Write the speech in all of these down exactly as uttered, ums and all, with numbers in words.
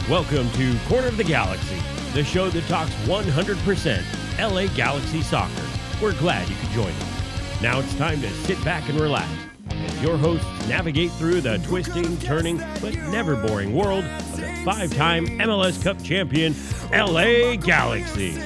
Welcome to Corner of the Galaxy, the show that talks one hundred percent L A Galaxy soccer. We're glad you could join us. Now it's time to sit back and relax as your hosts navigate through the twisting, turning, but never boring world of the five-time M L S Cup champion, L A Galaxy.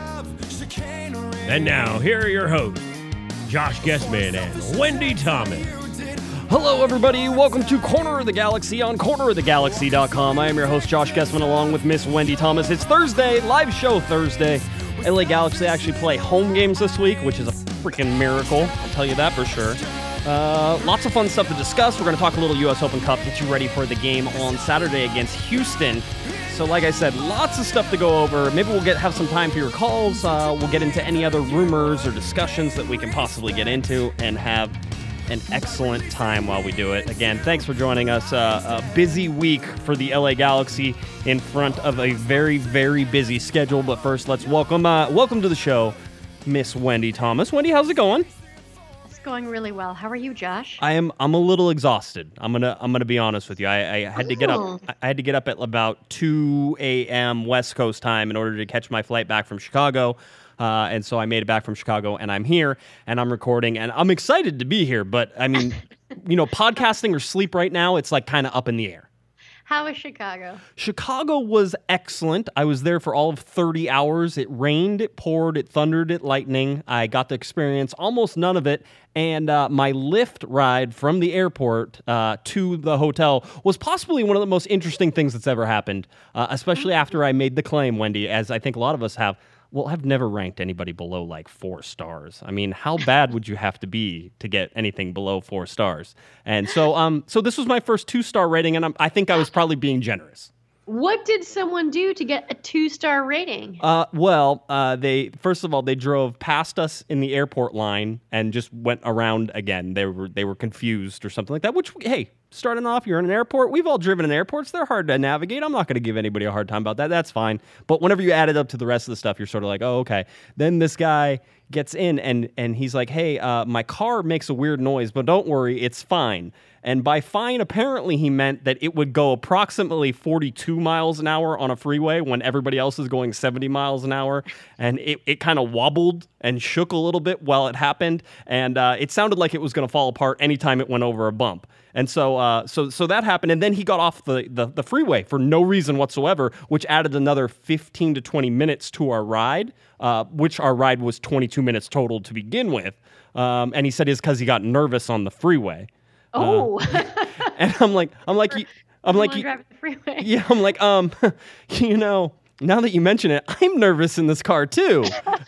And now, here are your hosts, Josh Guessman and Wendy Thomas. Hello, everybody. Welcome to Corner of the Galaxy on corner of the galaxy dot com. I am your host, Josh Guessman, along with Miss Wendy Thomas. It's Thursday, live show Thursday. L A Galaxy actually play home games this week, which is a freaking miracle. I'll tell you that for sure. Uh, lots of fun stuff to discuss. We're going to talk a little U S Open Cup, get you ready for the game on Saturday against Houston. So like I said, lots of stuff to go over. Maybe we'll get have some time for your calls. Uh, we'll get into any other rumors or discussions that we can possibly get into and have an excellent time while we do it. Again, thanks for joining us. Uh, a busy week for the L A Galaxy in front of a very, very busy schedule. But first, let's welcome uh, welcome to the show, Miss Wendy Thomas. Wendy, how's it going? It's going really well. How are you, Josh? I am. I'm a little exhausted. I'm gonna. I'm gonna be honest with you. I, I had to get up. I had to get up at about two a.m. West Coast time in order to catch my flight back from Chicago. Uh, and so I made it back from Chicago, and I'm here, and I'm recording, and I'm excited to be here. But, I mean, you know, podcasting or sleep right now, it's like kind of up in the air. How was Chicago? Chicago was excellent. I was there for all of thirty hours. It rained, it poured, it thundered, it lightning. I got to experience almost none of it. And uh, my Lyft ride from the airport uh, to the hotel was possibly one of the most interesting things that's ever happened, uh, especially after I made the claim, Wendy, as I think a lot of us have. Well, I've never ranked anybody below like four stars. I mean, how bad would you have to be to get anything below four stars? And so, um, so this was my first two-star rating, and I'm, I think I was probably being generous. What did someone do to get a two-star rating? Uh, well, uh, they first of all they drove past us in the airport line and just went around again. They were they were confused or something like that. Which, hey, starting off, you're in an airport. We've all driven in airports. They're hard to navigate. I'm not going to give anybody a hard time about that. That's fine. But whenever you add it up to the rest of the stuff, you're sort of like, oh, okay. Then this guy gets in and and he's like, hey, uh, my car makes a weird noise, but don't worry, it's fine. And by fine, apparently he meant that it would go approximately forty-two miles an hour on a freeway when everybody else is going seventy miles an hour. And it, it kind of wobbled and shook a little bit while it happened. And uh, it sounded like it was going to fall apart anytime it went over a bump. And so uh, so so that happened. And then he got off the, the, the freeway for no reason whatsoever, which added another fifteen to twenty minutes to our ride, uh, which our ride was twenty-two minutes total to begin with. Um, and he said it's because he got nervous on the freeway. Oh, uh, and I'm like, I'm like, you, I'm like, you, drive the freeway. Yeah, I'm like, um, you know, now that you mention it, I'm nervous in this car too.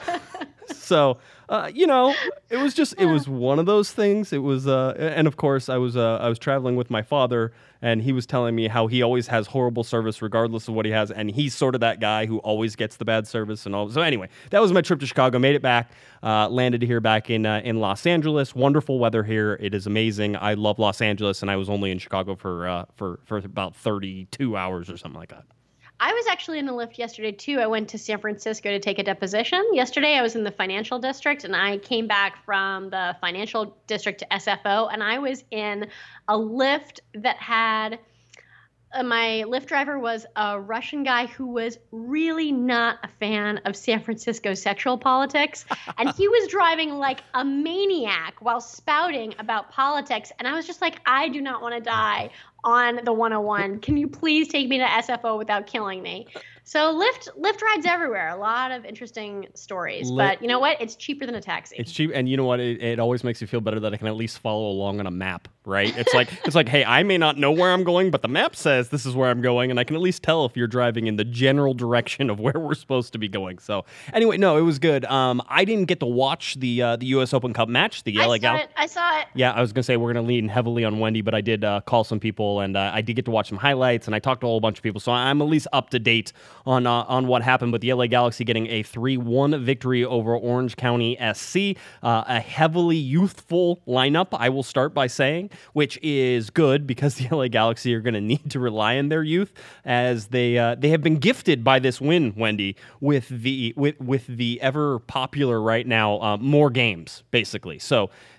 So, uh, you know, it was just, it was one of those things. It was, uh, and of course, I was, uh, I was traveling with my father, and he was telling me how he always has horrible service regardless of what he has, and he's sort of that guy who always gets the bad service and all. So anyway, that was my trip to Chicago. Made it back, uh, landed here back in uh, in Los Angeles. Wonderful weather here. It is amazing. I love Los Angeles, and I was only in Chicago for uh, for for about thirty-two hours or something like that. I was actually in the Lyft yesterday, too. I went to San Francisco to take a deposition. Yesterday, I was in the financial district, and I came back from the financial district to S F O, and I was in a Lyft that had uh, my Lyft driver was a Russian guy who was really not a fan of San Francisco sexual politics, and he was driving like a maniac while spouting about politics, and I was just like, I do not want to die on the one oh one. Can you please take me to S F O without killing me? So Lyft Lyft rides everywhere. A lot of interesting stories. Lyft, but you know what? It's cheaper than a taxi. It's cheap, and you know what? It, it always makes you feel better that I can at least follow along on a map, right? It's like it's like, hey, I may not know where I'm going, but the map says this is where I'm going, and I can at least tell if you're driving in the general direction of where we're supposed to be going. So anyway, no, it was good. Um, I didn't get to watch the uh, the U S Open Cup match. The L A Gal- it. I saw it. Yeah, I was gonna say we're gonna lean heavily on Wendy, but I did uh, call some people, and uh, I did get to watch some highlights, and I talked to a whole bunch of people, so I'm at least up to date on uh, on what happened with the L A Galaxy getting a three one victory over Orange County S C. Uh, a heavily youthful lineup, I will start by saying, which is good because the L A Galaxy are going to need to rely on their youth as they uh, they have been gifted by this win, Wendy, with the with with the ever popular right now uh, more games basically. So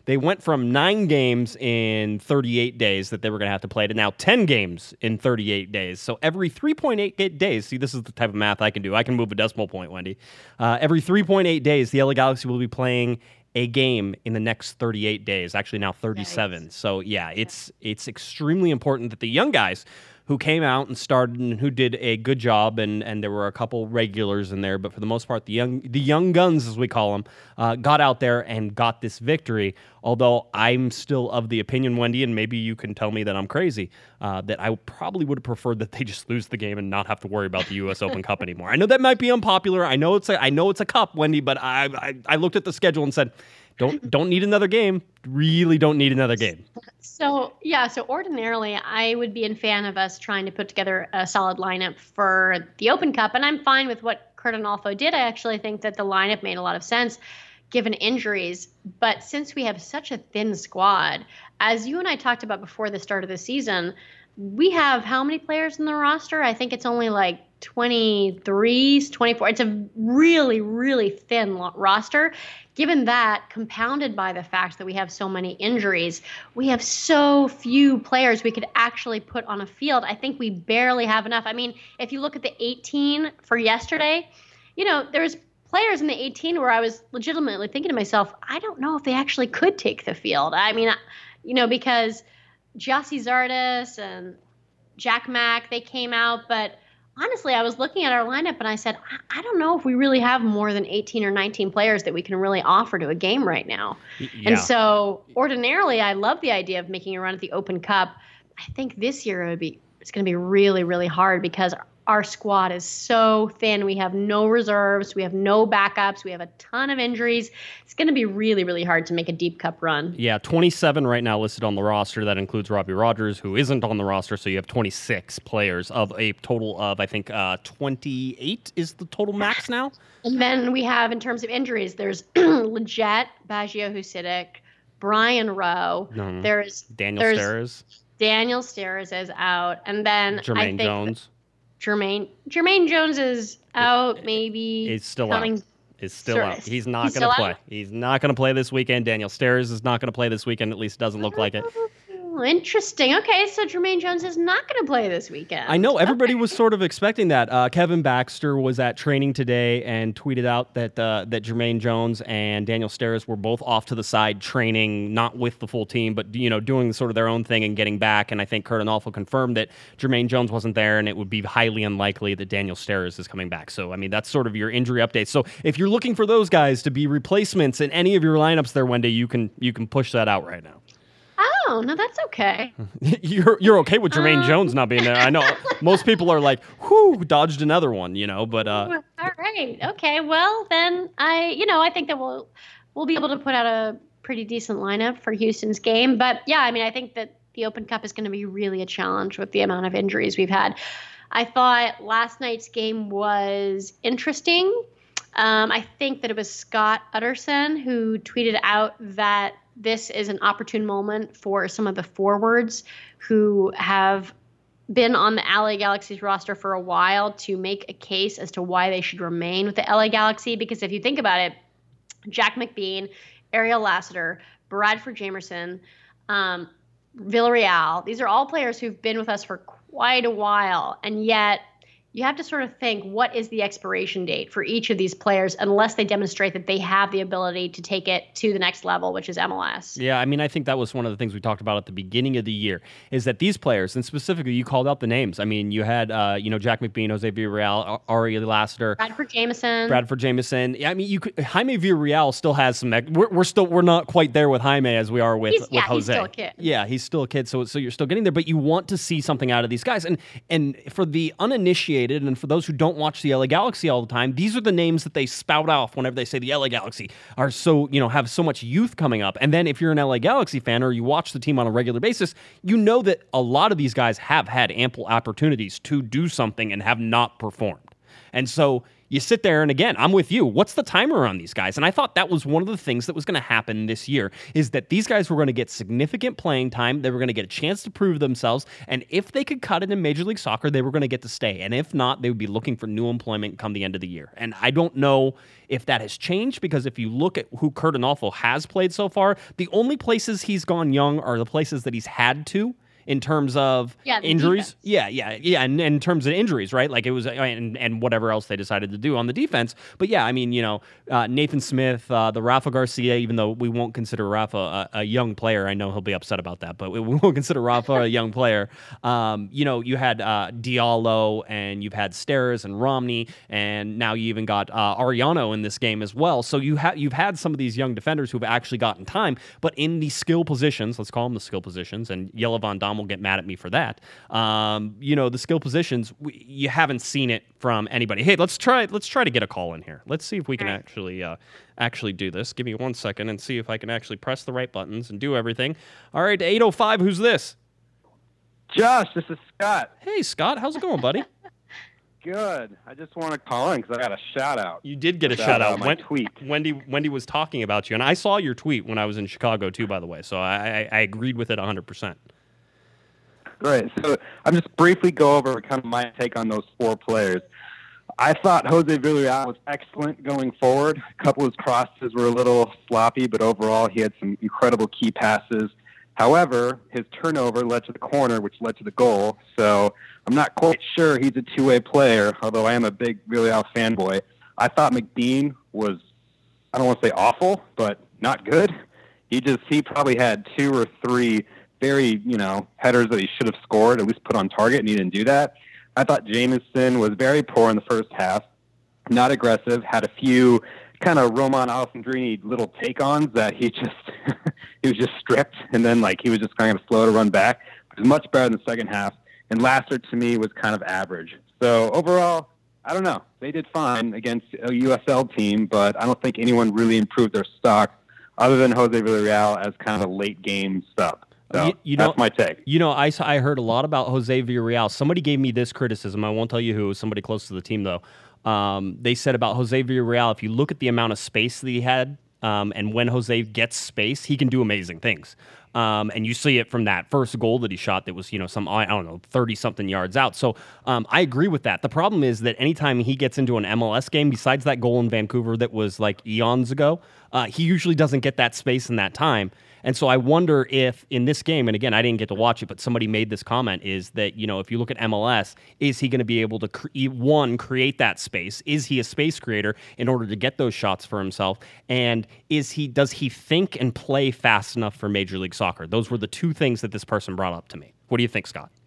they went from nine games in thirty-eight days that they were going to have to play to now ten games in thirty-eight days. So every three point eight days, see, this is the type of math I can do. I can move a decimal point, Wendy. Uh, every three point eight days, the L A Galaxy will be playing a game in the next thirty-eight days, actually now thirty-seven. Nice. So yeah, it's it's extremely important that the young guys who came out and started and who did a good job, and, and there were a couple regulars in there, but for the most part, the young the young guns, as we call them, uh, got out there and got this victory. Although I'm still of the opinion, Wendy, and maybe you can tell me that I'm crazy, uh, that I probably would have preferred that they just lose the game and not have to worry about the U S Open Cup anymore. I know that might be unpopular. I know it's a, I know it's a cup, Wendy, but I, I I looked at the schedule and said, Don't don't need another game. Really don't need another game. So, yeah, so ordinarily I would be a fan of us trying to put together a solid lineup for the Open Cup, and I'm fine with what Curt Onalfo did. I actually think that the lineup made a lot of sense given injuries. But since we have such a thin squad, as you and I talked about before the start of the season, we have how many players in the roster? I think it's only like twenty-three, twenty-four. It's a really, really thin lo- roster. Given that, compounded by the fact that we have so many injuries, we have so few players we could actually put on a field. I think we barely have enough. I mean, if you look at the eighteen for yesterday, you know, there's players in the eighteen where I was legitimately thinking to myself, I don't know if they actually could take the field. I mean, you know, because Gyasi Zardes and Jack Mack, they came out, but honestly, I was looking at our lineup and I said, I, I don't know if we really have more than eighteen or nineteen players that we can really offer to a game right now. Yeah. And so ordinarily, I love the idea of making a run at the Open Cup. I think this year it would be, it's going to be really, really hard because our squad is so thin. We have no reserves. We have no backups. We have a ton of injuries. It's going to be really, really hard to make a deep cup run. Yeah, twenty-seven right now listed on the roster. That includes Robbie Rogers, who isn't on the roster. So you have twenty-six players of a total of, I think, uh, twenty-eight is the total max now. And then we have, in terms of injuries, there's Lletget, Baggio Husidic, Brian Rowe. Mm-hmm. There's Daniel there's, Steres. Daniel Steres is out. And then Jermaine I think Jones. Jermaine Jermaine Jones is out, maybe. He's still coming. out. Is still out. He's not He's going to play. out? He's not going to play this weekend. Daniel Steres is not going to play this weekend. At least it doesn't look like it. Oh, interesting. Okay, so Jermaine Jones is not going to play this weekend. I know everybody okay. was sort of expecting that. Uh, Kevin Baxter was at training today and tweeted out that uh, that Jermaine Jones and Daniel Steres were both off to the side training, not with the full team, but you know doing sort of their own thing and getting back. And I think Curt Onalfo confirmed that Jermaine Jones wasn't there, and it would be highly unlikely that Daniel Steres is coming back. So I mean that's sort of your injury update. So if you're looking for those guys to be replacements in any of your lineups there, Wendy, you can you can push that out right now. Oh, no, that's okay. you're you're okay with Jermaine um. Jones not being there. I know most people are like, whew, dodged another one, you know, but uh all right. Okay. Well, then I, you know, I think that we'll we'll be able to put out a pretty decent lineup for Houston's game. But yeah, I mean, I think that the Open Cup is going to be really a challenge with the amount of injuries we've had. I thought last night's game was interesting. Um, I think that it was Scott Utterson who tweeted out that this is an opportune moment for some of the forwards who have been on the L A Galaxy's roster for a while to make a case as to why they should remain with the L A Galaxy. Because if you think about it, Jack McBean, Ariel Lassiter, Bradford Jamerson, um, Villarreal, these are all players who've been with us for quite a while. And yet you have to sort of think, what is the expiration date for each of these players unless they demonstrate that they have the ability to take it to the next level, which is M L S? Yeah, I mean, I think that was one of the things we talked about at the beginning of the year, is that these players, and specifically you called out the names. I mean, you had, uh, you know, Jack McBean, Jose Villarreal, Ari Lassiter. Bradford Jameson. Bradford Jameson. I mean, you could, Jaime Villarreal still has some, we're, we're still, we're not quite there with Jaime as we are with, he's, with yeah, Jose. He's still a kid. Yeah, he's still a kid, so, so you're still getting there, but you want to see something out of these guys. And, and for the uninitiated and for those who don't watch the L A Galaxy all the time, these are the names that they spout off whenever they say the L A Galaxy are so, you know, have so much youth coming up. And then if you're an L A Galaxy fan or you watch the team on a regular basis, you know that a lot of these guys have had ample opportunities to do something and have not performed. And so you sit there, and again, I'm with you. What's the timer on these guys? And I thought that was one of the things that was going to happen this year, is that these guys were going to get significant playing time. They were going to get a chance to prove themselves. And if they could cut it in Major League Soccer, they were going to get to stay. And if not, they would be looking for new employment come the end of the year. And I don't know if that has changed, because if you look at who Curt Onalfo has played so far, the only places he's gone young are the places that he's had to. In terms of yeah, injuries, defense. yeah, yeah, yeah, and, and in terms of injuries, right? Like it was, and, and whatever else they decided to do on the defense. But yeah, I mean, you know, uh, Nathan Smith, uh, the Rafa Garcia, even though we won't consider Rafa a, a young player, I know he'll be upset about that, but we, we won't consider Rafa a young player. Um, you know, you had uh, Diallo, and you've had Steres and Romney, and now you even got uh, Ariano in this game as well. So you have you've had some of these young defenders who've actually gotten time, but in the skill positions, let's call them the skill positions, and Jelle Van Dam will get mad at me for that. Um, you know, the skill positions, we, you haven't seen it from anybody. Hey, let's try let's try to get a call in here. Let's see if we can actually uh, actually do this. Give me one second and see if I can actually press the right buttons and do everything. All right, eight oh five, who's this? Josh, this is Scott. Hey, Scott, how's it going, buddy? Good. I just want to call in because I got a shout out. You did get a shout, shout out. out. My Wen- tweet. Wendy Wendy was talking about you, and I saw your tweet when I was in Chicago too, by the way. So I, I, I agreed with it one hundred percent. Great. So I'm just briefly go over kind of my take on those four players. I thought Jose Villarreal was excellent going forward. A couple of his crosses were a little sloppy, but overall he had some incredible key passes. However, his turnover led to the corner, which led to the goal. So I'm not quite sure he's a two-way player, although I am a big Villarreal fanboy. I thought McBean was, I don't want to say awful, but not good. He just, he probably had two or three very, you know, headers that he should have scored, at least put on target, and he didn't do that. I thought Jamison was very poor in the first half, not aggressive, had a few kind of Roman Alessandrini little take-ons that he just, he was just stripped, and then, like, he was just kind of slow to run back. It was much better in the second half, and Lasser, to me, was kind of average. So, overall, I don't know. They did fine against a U S L team, but I don't think anyone really improved their stock other than Jose Villarreal as kind of a late-game sub. So you, you know, that's my take. You know, I, I heard a lot about Jose Villarreal. Somebody gave me this criticism. I won't tell you who. Somebody close to the team, though. Um, they said about Jose Villarreal, if you look at the amount of space that he had, um, and when Jose gets space, he can do amazing things. Um, and you see it from that first goal that he shot that was, you know, some, I don't know, thirty-something yards out. So um, I agree with that. The problem is that anytime he gets into an M L S game, besides that goal in Vancouver that was like eons ago, uh, he usually doesn't get that space in that time. And so I wonder if in this game, and again, I didn't get to watch it, but somebody made this comment, is that, you know, if you look at M L S, is he going to be able to, cre- one, create that space? Is he a space creator in order to get those shots for himself? And is he, does he think and play fast enough for Major League Soccer? Those were the two things that this person brought up to me. What do you think, Scott?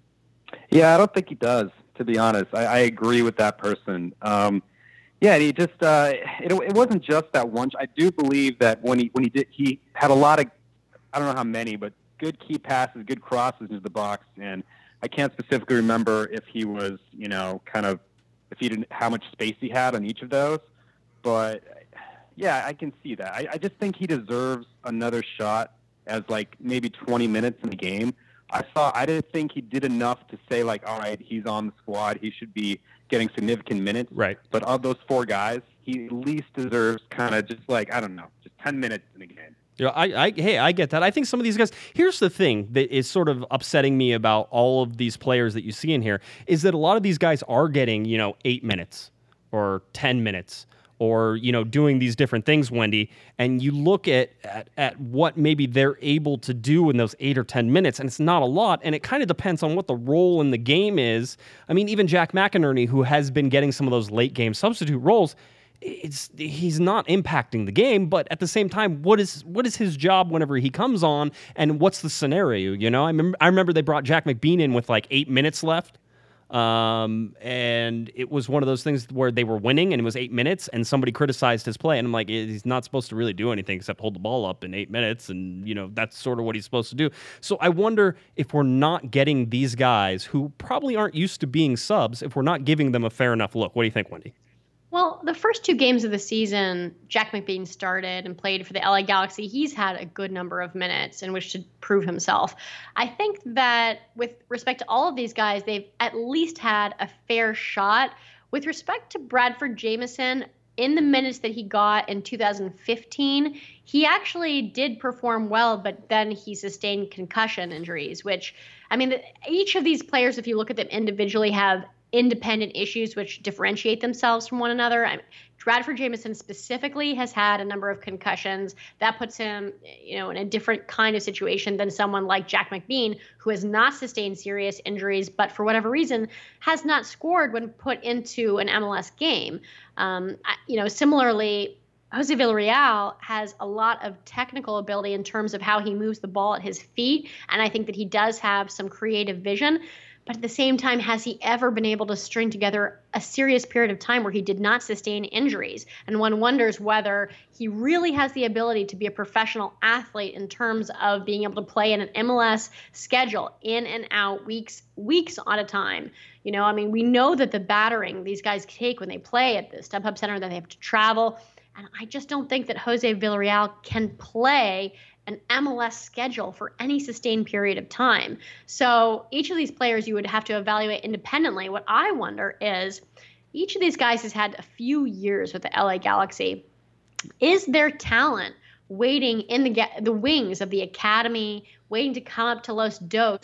Yeah, I don't think he does, to be honest. I, I agree with that person. Um, Yeah, he just uh, it, it wasn't just that one. I do believe that when he when he did, he had a lot of, I don't know how many, but good key passes, good crosses into the box, and I can't specifically remember if he was, you know, kind of if he didn't how much space he had on each of those, but yeah, I can see that. I, I just think he deserves another shot as like maybe twenty minutes in the game. I saw. I didn't think he did enough to say like, all right, he's on the squad. He should be getting significant minutes. Right. But of those four guys, he at least deserves kind of just like, I don't know, just ten minutes in a game. Yeah, I, I, hey, I get that. I think some of these guys. Here's the thing that is sort of upsetting me about all of these players that you see in here is that a lot of these guys are getting, you know, eight minutes or ten minutes. Or, you know, doing these different things, Wendy, and you look at, at at what maybe they're able to do in those eight or ten minutes, and it's not a lot, and it kind of depends on what the role in the game is. I mean, even Jack McInerney, who has been getting some of those late game substitute roles, it's he's not impacting the game, but at the same time, what is what is his job whenever he comes on, and what's the scenario? You know, I remember I remember they brought Jack McBean in with like eight minutes left. Um, and it was one of those things where they were winning and it was eight minutes and somebody criticized his play. And I'm like, he's not supposed to really do anything except hold the ball up in eight minutes. And, you know, that's sort of what he's supposed to do. So I wonder if we're not getting these guys who probably aren't used to being subs, if we're not giving them a fair enough look. What do you think, Wendy? Well, the first two games of the season, Jack McBean started and played for the L A Galaxy. He's had a good number of minutes in which to prove himself. I think that with respect to all of these guys, they've at least had a fair shot With respect to Bradford Jamieson, in the minutes that he got in two thousand fifteen, he actually did perform well, but then he sustained concussion injuries, which, I mean, each of these players, if you look at them individually, have independent issues which differentiate themselves from one another. I mean, Bradford Jamieson specifically has had a number of concussions. That puts him, you know, in a different kind of situation than someone like Jack McBean, who has not sustained serious injuries, but for whatever reason has not scored when put into an M L S game. Um, I, you know, similarly, Jose Villarreal has a lot of technical ability in terms of how he moves the ball at his feet, and I think that he does have some creative vision. But at the same time, has he ever been able to string together a serious period of time where he did not sustain injuries? And one wonders whether he really has the ability to be a professional athlete in terms of being able to play in an M L S schedule, in and out, weeks, weeks at a time. You know, I mean, we know that the battering these guys take when they play at the StubHub Center, that they have to travel. And I just don't think that Jose Villarreal can play an M L S schedule for any sustained period of time. So each of these players you would have to evaluate independently. What I wonder is, each of these guys has had a few years with the L A Galaxy. Is their talent waiting in the the wings of the academy, waiting to come up to Los Dos?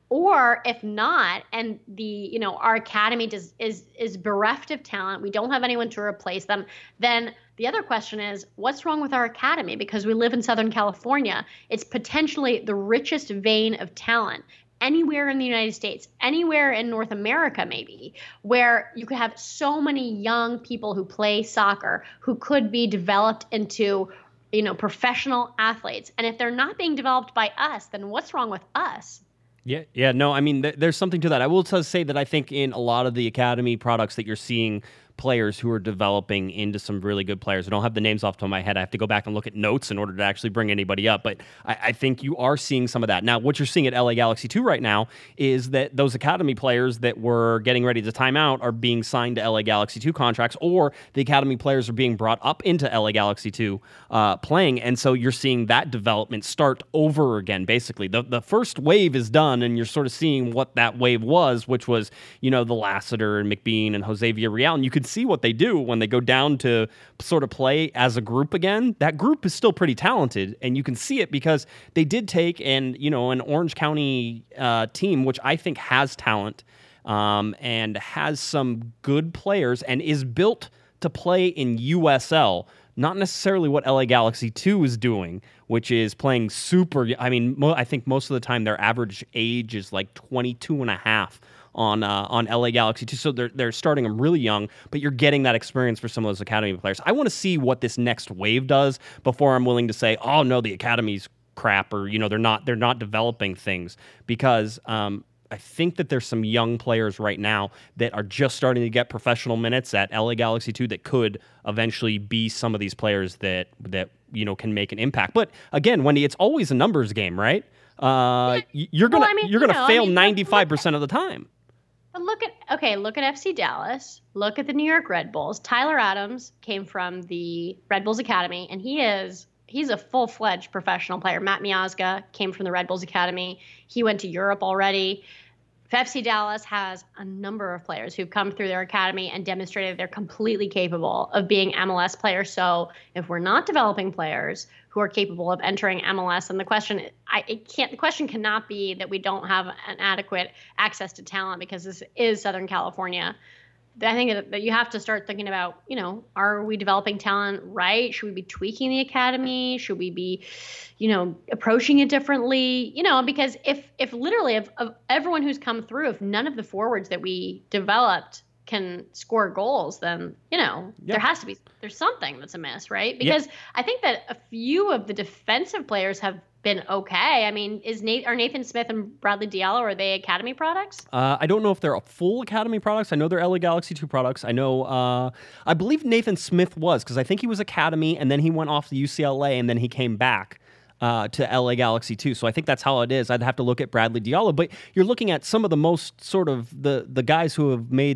Or if not, and the you know our academy does, is is bereft of talent, we don't have anyone to replace them, then the other question is, what's wrong with our academy? Because we live in Southern California. It's potentially the richest vein of talent anywhere in the United States, anywhere in North America maybe, where you could have so many young people who play soccer who could be developed into, you know, professional athletes. And if they're not being developed by us, then what's wrong with us? Yeah, yeah, no, I mean, th- there's something to that. I will t- say that I think in a lot of the academy products that you're seeing players who are developing into some really good players. I don't have the names off the top of my head. I have to go back and look at notes in order to actually bring anybody up. But I, I think you are seeing some of that. Now, what you're seeing at L A Galaxy two right now is that those academy players that were getting ready to time out are being signed to L A Galaxy two contracts, or the academy players are being brought up into L A Galaxy two uh, playing. And so you're seeing that development start over again, basically. The, the first wave is done, and you're sort of seeing what that wave was, which was, you know, the Lassiter and McBean and Jose Villarreal. And you can see what they do when they go down to sort of play as a group again. That group is still pretty talented, and you can see it because they did take and you know an Orange County uh, team, which I think has talent um, and has some good players and is built to play in U S L. Not necessarily what L A Galaxy two is doing, which is playing super. I mean, mo- I think most of the time their average age is like twenty-two and a half on uh, on L A Galaxy two, so they're they're starting them really young, but you're getting that experience for some of those academy players. I want to see what this next wave does before I'm willing to say, oh no, the academy's crap, or you know they're not they're not developing things, because um, I think that there's some young players right now that are just starting to get professional minutes at L A Galaxy two that could eventually be some of these players that that you know can make an impact. But again, Wendy, it's always a numbers game, right? Uh, yeah. You're gonna well, I mean, you're gonna you know, fail I mean, ninety-five percent of the time. But look at, okay, look at F C Dallas. Look at the New York Red Bulls. Tyler Adams came from the Red Bulls Academy, and he is he's a full-fledged professional player. Matt Miazga came from the Red Bulls Academy. He went to Europe already. F C Dallas has a number of players who've come through their academy and demonstrated they're completely capable of being M L S players. So if we're not developing players who are capable of entering M L S, and the question, I it can't, the question cannot be that we don't have an adequate access to talent, because this is Southern California. I think that you have to start thinking about, you know, are we developing talent right? Should we be tweaking the academy? Should we be, you know, approaching it differently? You know, because if if literally of, of everyone who's come through, if none of the forwards that we developed can score goals, then, you know, yep. there has to be, there's something that's amiss, right? Because yep. I think that a few of the defensive players have been okay. I mean, is Nate, are Nathan Smith and Bradley Diallo, are they academy products? Uh, I don't know if they're full academy products. I know they're L A Galaxy two products. I know, uh, I believe Nathan Smith was, because I think he was academy and then he went off to U C L A and then he came back uh, to L A Galaxy two. So I think that's how it is. I'd have to look at Bradley Diallo, but you're looking at some of the most sort of the, the guys who have made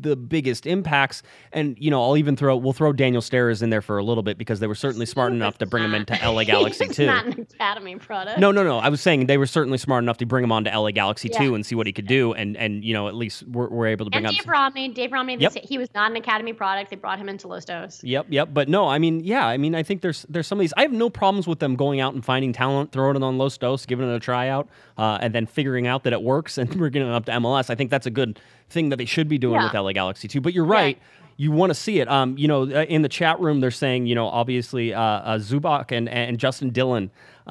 the biggest impacts. And, you know, I'll even throw, we'll throw Daniel Steres in there for a little bit because they were certainly smart enough to bring him into L A Galaxy He's too. not an Academy product. No, no, no. I was saying they were certainly smart enough to bring him on to L A Galaxy Yeah. too and see what he could do. And, and you know, at least we're, we're able to bring And up Dave some- Romney, Dave Romney, they Yep. say he was not an Academy product. They brought him into Los Dos. Yep, yep. But no, I mean, yeah, I mean, I think there's there's some of these. I have no problems with them going out and finding talent, throwing it on Los Dos, giving it a tryout, uh, and then figuring out that it works and bringing it up to M L S. I think that's a good thing that they should be doing Yeah. with L A Galaxy too. But you're right. You want to see it. Um, you know, uh, in the chat room, they're saying, you know, obviously uh, uh, Zubac and, and Justin Dillon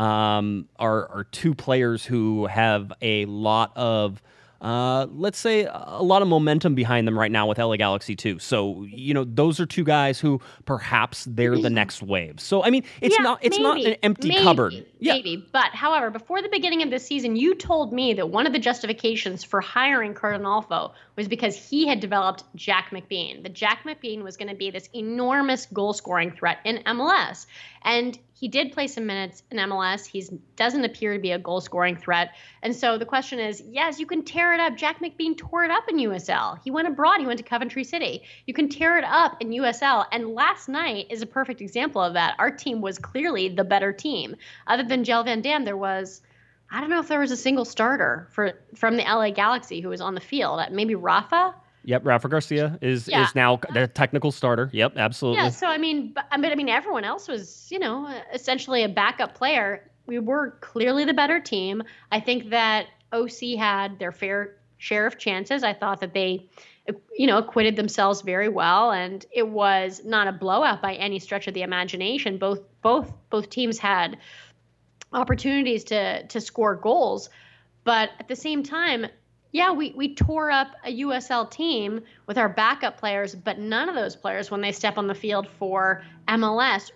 um, are, are two players who have a lot of, uh, let's say, a lot of momentum behind them right now with L A Galaxy too. So, you know, those are two guys who perhaps they're the next wave. So, I mean, it's Yeah, not it's not maybe, an empty maybe, cupboard. Yeah. Maybe. But however, before the beginning of this season, you told me that one of the justifications for hiring Kurt Onalfo was because he had developed Jack McBean. That Jack McBean was going to be this enormous goal scoring threat in M L S. And he did play some minutes in M L S. He doesn't appear to be a goal scoring threat. And so the question is, yes, you can tear it up. Jack McBean tore it up in U S L. He went abroad. He went to Coventry City. You can tear it up in U S L. And last night is a perfect example of that. Our team was clearly the better team. Other than Jel Van Dam, there was, I don't know if there was a single starter for from the L A Galaxy who was on the field. Maybe Rafa? Yep, Rafa Garcia is Yeah. is now the technical starter. Yep, absolutely. Yeah, so I mean, but, I mean, I mean, everyone else was, you know, essentially a backup player. We were clearly the better team. I think that O C had their fair share of chances. I thought that they, you know, acquitted themselves very well, and it was not a blowout by any stretch of the imagination. Both both both teams had opportunities to to score goals, but at the same time, yeah, we, we tore up a U S L team with our backup players, but none of those players, when they step on the field for M L S,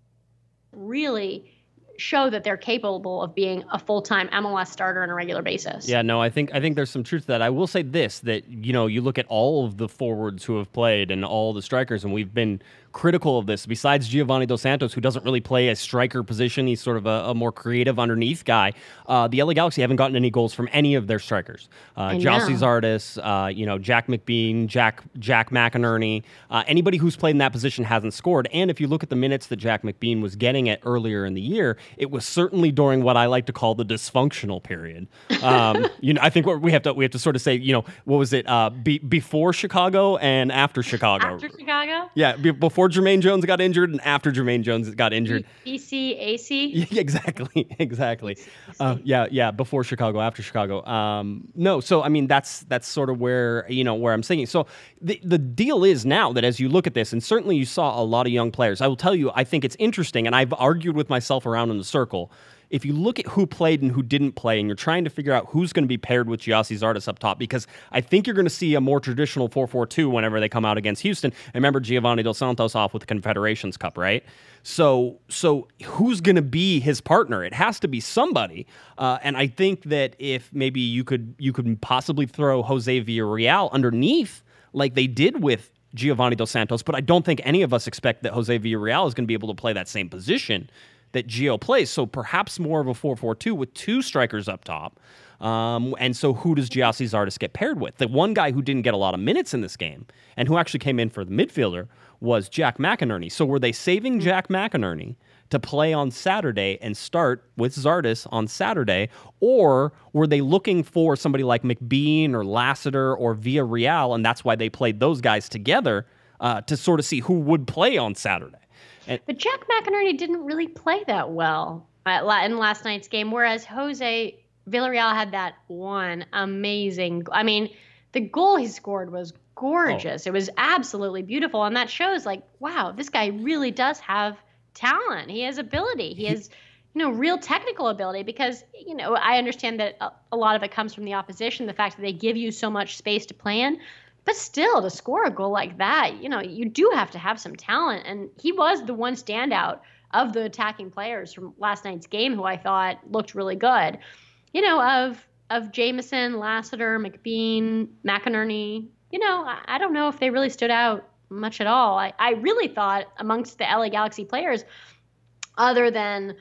really show that they're capable of being a full-time M L S starter on a regular basis. Yeah, no, I think I think there's some truth to that. I will say this, that, you know, you look at all of the forwards who have played and all the strikers, and we've been critical of this, besides Giovanni Dos Santos, who doesn't really play a striker position. He's sort of a, a more creative underneath guy. Uh, the L A Galaxy haven't gotten any goals from any of their strikers. Uh, Jossie Zardes, uh, you know, Jack McBean, Jack Jack McInerney. Uh, anybody who's played in that position hasn't scored. And if you look at the minutes that Jack McBean was getting at earlier in the year, it was certainly during what I like to call the dysfunctional period. Um, you know, I think what we have to we have to sort of say, you know, what was it uh, be, before Chicago and after Chicago? After Chicago? Yeah, be, before Jermaine Jones got injured and after Jermaine Jones got injured. B C A C? Yeah, exactly, exactly. Uh, yeah, yeah, before Chicago, after Chicago. Um, no, so I mean that's that's sort of where you know where I'm thinking. So the the deal is now that as you look at this, and certainly you saw a lot of young players. I will tell you, I think it's interesting, and I've argued with myself around in the circle. If you look at who played and who didn't play, and you're trying to figure out who's going to be paired with Giassi Zardes up top, because I think you're going to see a more traditional four four two whenever they come out against Houston. And remember Giovanni Dos Santos off with the Confederations Cup, right? So, so who's going to be his partner? It has to be somebody. Uh, and I think that if maybe you could you could possibly throw Jose Villarreal underneath, like they did with Giovanni Dos Santos, but I don't think any of us expect that Jose Villarreal is going to be able to play that same position that Gio plays. So perhaps more of a four four two with two strikers up top. Um, and so who does Giassi Zardes get paired with? The one guy who didn't get a lot of minutes in this game and who actually came in for the midfielder was Jack McInerney. So were they saving Jack McInerney to play on Saturday and start with Zardes on Saturday? Or were they looking for somebody like McBean or Lassiter or Villarreal, and that's why they played those guys together uh, to sort of see who would play on Saturday? And, but Jack McInerney didn't really play that well at la- in last night's game, whereas Jose Villarreal had that one amazing. I mean, the goal he scored was gorgeous. Oh. It was absolutely beautiful, and that shows, like, wow, this guy really does have talent. He has ability. He has, you know, real technical ability. Because, you know, I understand that a, a lot of it comes from the opposition, the fact that they give you so much space to play in. But still, to score a goal like that, you know, you do have to have some talent. And he was the one standout of the attacking players from last night's game who I thought looked really good. You know, of of Jameson, Lassiter, McBean, McInerney, you know, I, I don't know if they really stood out much at all. I, I really thought amongst the L A Galaxy players, other than,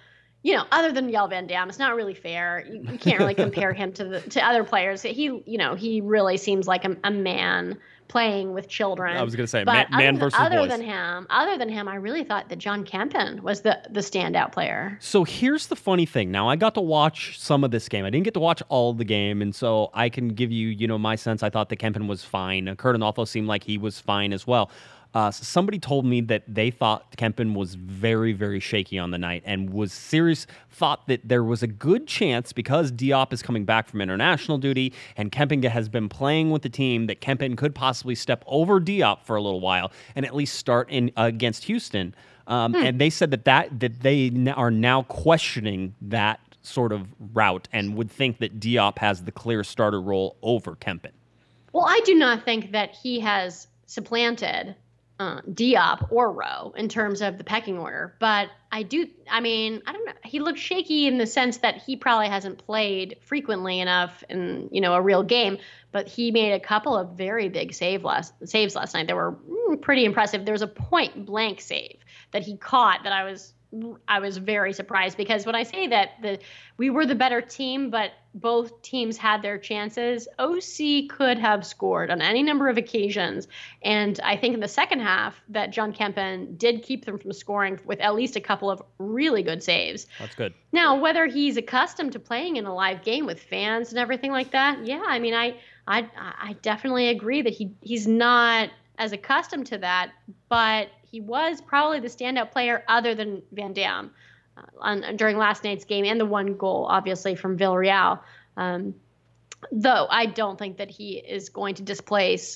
you know, other than Jelle Van Damme, it's not really fair. You, you can't really compare him to the to other players. He, you know, he really seems like a, a man playing with children. I was going to say, but man, man other, versus other boys. than him, other than him, I really thought that John Kempen was the the standout player. So here's the funny thing. Now, I got to watch some of this game. I didn't get to watch all of the game, and so I can give you, you know, my sense. I thought that Kempen was fine. Curt Onalfo seemed like he was fine as well. Uh, somebody told me that they thought Kempen was very, very shaky on the night and was serious, thought that there was a good chance because Diop is coming back from international duty and Kempen has been playing with the team that Kempen could possibly step over Diop for a little while and at least start in uh, against Houston. Um, hmm. And they said that, that, that they n- are now questioning that sort of route and would think that Diop has the clear starter role over Kempen. Well, I do not think that he has supplanted Uh, Diop or Rowe in terms of the pecking order. But I do, I mean, I don't know. He looked shaky in the sense that he probably hasn't played frequently enough in, you know, a real game, but he made a couple of very big save last, saves last night that were mm, pretty impressive. There was a point blank save that he caught that I was I was very surprised because when I say that the we were the better team, but both teams had their chances, O C could have scored on any number of occasions. And I think in the second half that John Kempen did keep them from scoring with at least a couple of really good saves. That's good. Now, whether he's accustomed to playing in a live game with fans and everything like that, yeah, I mean, I I, I definitely agree that he he's not as accustomed to that, but he was probably the standout player other than Van Damme uh, on, during last night's game and the one goal, obviously, from Villarreal. Um, though I don't think that he is going to displace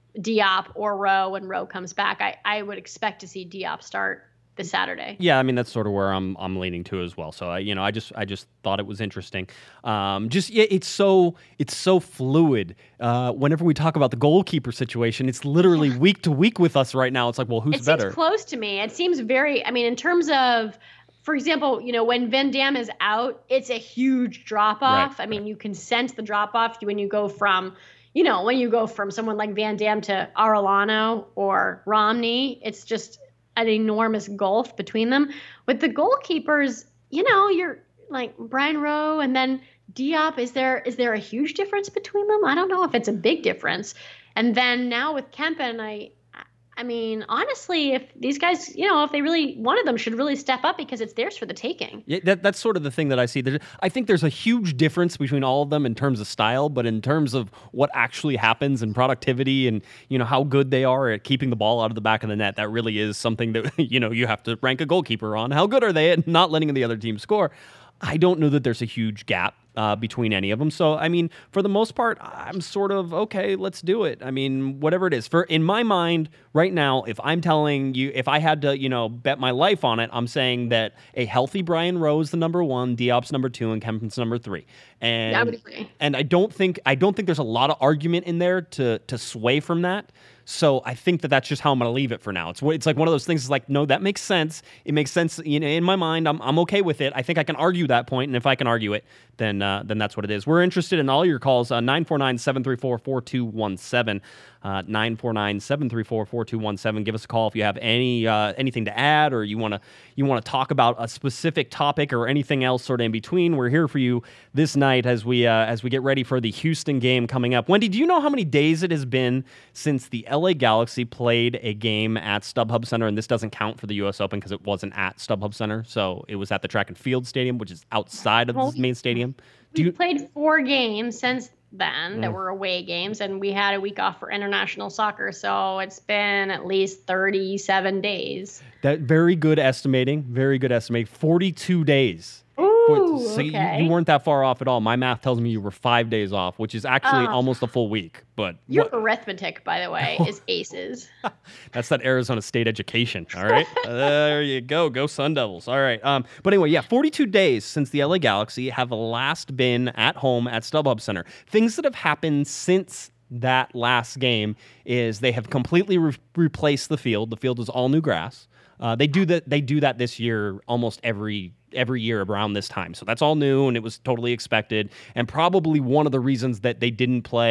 Diop or Rowe when Rowe comes back. I, I would expect to see Diop start this Saturday. Yeah, I mean that's sort of where I'm I'm leaning to as well. So I, you know, I just I just thought it was interesting. Um, just yeah, it's so it's so fluid. Uh, whenever we talk about the goalkeeper situation, it's literally week to week with us right now. It's like, well, who's it better? It seems close to me. It seems very. I mean, in terms of, for example, you know, when Van Damme is out, it's a huge drop off. Right, I mean, right. you can sense the drop off when you go from. You know, when you go from someone like Van Damme to Arellano or Romney, it's just an enormous gulf between them. With the goalkeepers, you know, you're like Brian Rowe and then Diop. Is there is there a huge difference between them? I don't know if it's a big difference. And then now with Kempen, I I mean, honestly, if these guys, you know, if they really, one of them should really step up because it's theirs for the taking. Yeah, that, that's sort of the thing that I see. There, I think there's a huge difference between all of them in terms of style, but in terms of what actually happens and productivity and, you know, how good they are at keeping the ball out of the back of the net, that really is something that, you know, you have to rank a goalkeeper on. How good are they at not letting the other team score? I don't know that there's a huge gap uh, between any of them. So, I mean, for the most part, I'm sort of, okay, let's do it. I mean, whatever it is. For in my mind right now, if I'm telling you, if I had to, you know, bet my life on it, I'm saying that a healthy Brian Rowe is the number one, Diop's number two, and Kempen's number three. And, yeah, I would agree. And I don't think I don't think there's a lot of argument in there to to sway from that. So I think that that's just how I'm going to leave it for now. It's it's like one of those things. It's like, no, that makes sense. It makes sense, you know, in my mind. I'm I'm okay with it. I think I can argue that point, and if I can argue it, then uh, then that's what it is. We're interested in all your calls. Uh, nine four nine, seven three four, four two one seven. Uh, nine four nine, seven three four, four two one seven. Give us a call if you have any uh, anything to add or you want to you want to talk about a specific topic or anything else sort of in between. We're here for you this night as we uh, as we get ready for the Houston game coming up. Wendy, do you know how many days it has been since the L A Galaxy played a game at StubHub Center? And this doesn't count for the U S Open because it wasn't at StubHub Center, so it was at the Track and Field Stadium, which is outside of the main stadium. We've you- played four games since then mm. that were away games, and we had a week off for international soccer, so it's been at least thirty-seven days. That very good estimating, very good estimating. forty-two days. Ooh, so okay. you, you weren't that far off at all. My math tells me you were five days off, which is actually uh, almost a full week. But your what? arithmetic, by the way, is aces. That's that Arizona State education. All right, uh, there you go. Go Sun Devils. All right. Um, but anyway, yeah, forty-two days since the L A Galaxy have last been at home at StubHub Center. Things that have happened since that last game is they have completely re- replaced the field. The field is all new grass. Uh, they do that. They do that this year almost every every year around this time. So that's all new, and it was totally expected. And probably one of the reasons that they didn't play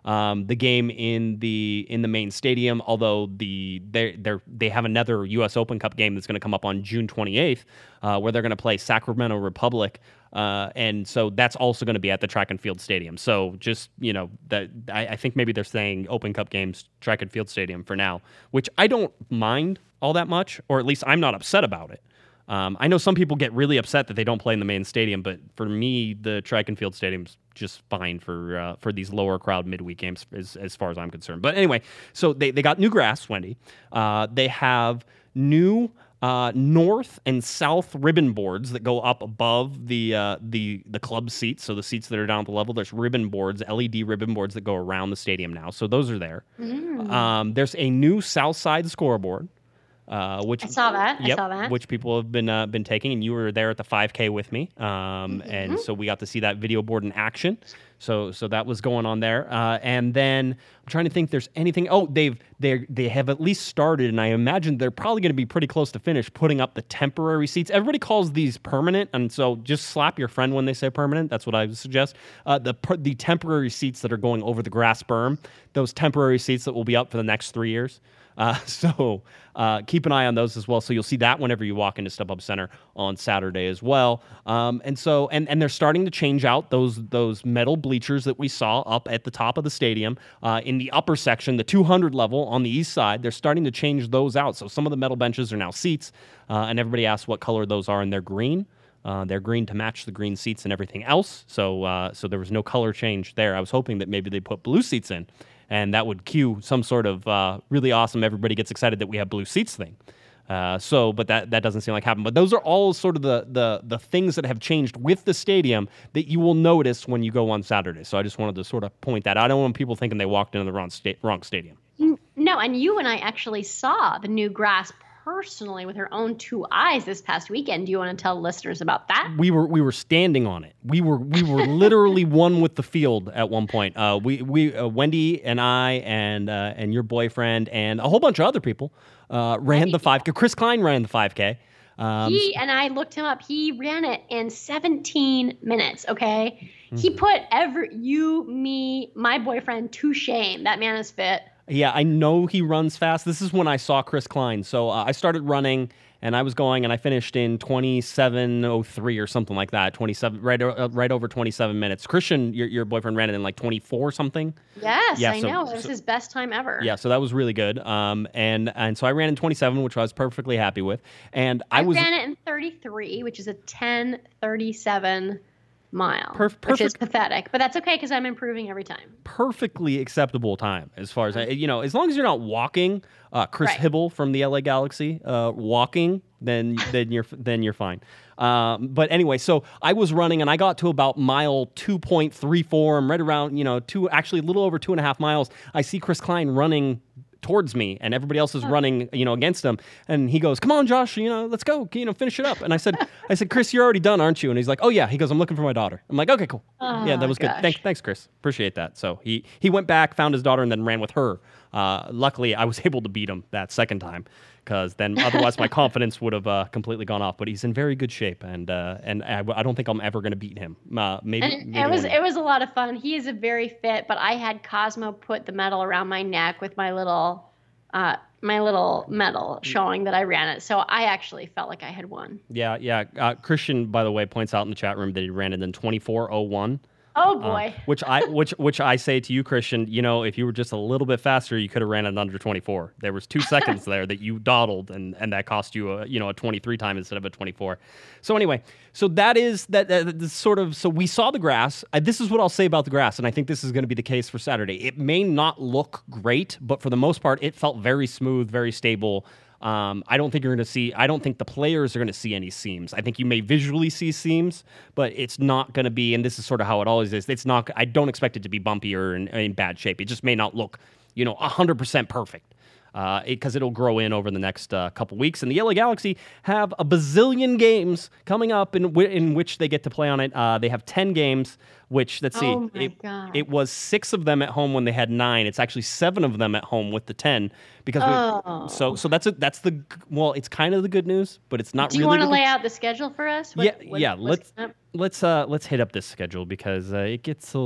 um, the game in the in the main stadium. Although the they they they have another U S Open Cup game that's going to come up on June twenty-eighth, uh, where they're going to play Sacramento Republic. Uh, and so that's also going to be at the Track and Field Stadium. So just, you know, that I, I think maybe they're saying Open Cup games, Track and Field Stadium for now, which I don't mind all that much, or at least I'm not upset about it. Um, I know some people get really upset that they don't play in the main stadium, but for me, the Track and Field Stadium's just fine for uh, for these lower crowd midweek games as, as far as I'm concerned. But anyway, so they, they got new grass, Wendy. Uh, they have new Uh, north and south ribbon boards that go up above the uh, the the club seats, so the seats that are down at the level. There's ribbon boards, L E D ribbon boards that go around the stadium now, so those are there. Mm. Um, there's a new south side scoreboard, uh, which I saw that. Yep, I saw that. which people have been uh, been taking, and you were there at the five K with me, um, mm-hmm. and so we got to see that video board in action. So so that was going on there, uh, and then I'm trying to think. There's anything? Oh, they've they they have at least started, and I imagine they're probably going to be pretty close to finish putting up the temporary seats. Everybody calls these permanent, and so just slap your friend when they say permanent. That's what I would suggest. Uh, the the temporary seats that are going over the grass berm, those temporary seats that will be up for the next three years. Uh, so uh, keep an eye on those as well. So you'll see that whenever you walk into StubHub Center on Saturday as well. Um, and so and, and they're starting to change out those those metal bleachers that we saw up at the top of the stadium uh, in the upper section, the two hundred level on the east side. They're starting to change those out. So some of the metal benches are now seats, uh, and everybody asks what color those are, and they're green. Uh, they're green to match the green seats and everything else. So uh, so there was no color change there. I was hoping that maybe they put blue seats in, and that would cue some sort of uh, really awesome, everybody gets excited that we have blue seats thing. Uh, so, but that, that doesn't seem like happening. But those are all sort of the, the the things that have changed with the stadium that you will notice when you go on Saturday. So I just wanted to sort of point that out. I don't want people thinking they walked into the wrong, sta- wrong stadium. No, and you and I actually saw the new grass personally with her own two eyes this past weekend. Do you want to tell listeners about that? We were we were standing on it. We were we were literally one with the field at one point. Uh, we we uh, Wendy and I and uh, and your boyfriend and a whole bunch of other people uh, ran the five K. Chris Klein ran the five K. Um, he and I looked him up. He ran it in seventeen minutes. Okay, mm-hmm. He put every you, me, my boyfriend to shame. That man is fit. Yeah, I know he runs fast. This is when I saw Chris Klein. So uh, I started running, and I was going, and I finished in twenty-seven oh three or something like that. twenty-seven, right, uh, right over twenty-seven minutes. Christian, your your boyfriend, ran it in like twenty-four something. Yes, yeah, I so, know. It was so, his best time ever. Yeah, so that was really good. Um, and and so I ran in twenty-seven, which I was perfectly happy with. And I, I was ran it in thirty-three, which is a ten thirty-seven mile, Perf- perfect. which is pathetic, but that's okay because I'm improving every time. Perfectly acceptable time as far as I, you know, as long as you're not walking. Uh, Chris right. Hibble from the L A Galaxy, uh, walking, then then you're then you're fine. Um, but anyway, so I was running and I got to about mile two point three four. I'm right around, you know, two actually a little over two and a half miles. I see Chris Klein running towards me, and everybody else is running, you know, against him. And he goes, "Come on, Josh, you know, let's go, you know, finish it up." And I said, "I said, Chris, you're already done, aren't you?" And he's like, "Oh yeah." He goes, "I'm looking for my daughter." I'm like, "Okay, cool. Oh, yeah, that was gosh. good. Thanks, thanks, Chris. Appreciate that." So he he went back, found his daughter, and then ran with her. Uh, luckily, I was able to beat him that second time, because then otherwise my confidence would have uh, completely gone off. But he's in very good shape, and uh, and I, I don't think I'm ever going to beat him. Uh, maybe, and maybe it was one- it was a lot of fun. He is a very fit, but I had Cosmo put the medal around my neck with my little. Uh, my little medal showing that I ran it. So I actually felt like I had won. Yeah, yeah. Uh, Christian, by the way, points out in the chat room that he ran it in twenty-four oh one. Oh boy. Uh, which I which which I say to you, Christian, you know, if you were just a little bit faster, you could have ran it under twenty-four. There was two seconds there that you dawdled, and, and that cost you a you know a twenty-three time instead of a twenty-four. So anyway, so that is that, that, that sort of so we saw the grass. Uh, this is what I'll say about the grass, and I think this is going to be the case for Saturday. It may not look great, but for the most part, it felt very smooth, very stable. Um, I don't think you're going to see, I don't think the players are going to see any seams. I think you may visually see seams, but it's not going to be, and this is sort of how it always is, it's not, I don't expect it to be bumpy or in, in bad shape. It just may not look, you know, one hundred percent perfect. Because uh, it, it'll grow in over the next uh, couple weeks. And the L A Galaxy have a bazillion games coming up in, w- in which they get to play on it. Uh, they have ten games, which, let's see, oh my it, God. it was six of them at home when they had nine. It's actually seven of them at home with the ten. Because oh. we, so so that's a, that's the, well, it's kind of the good news, but it's not Do you really want to the lay out the schedule for us? What, yeah, what, yeah. what's Let's let's uh let's hit up this schedule because uh, it gets a little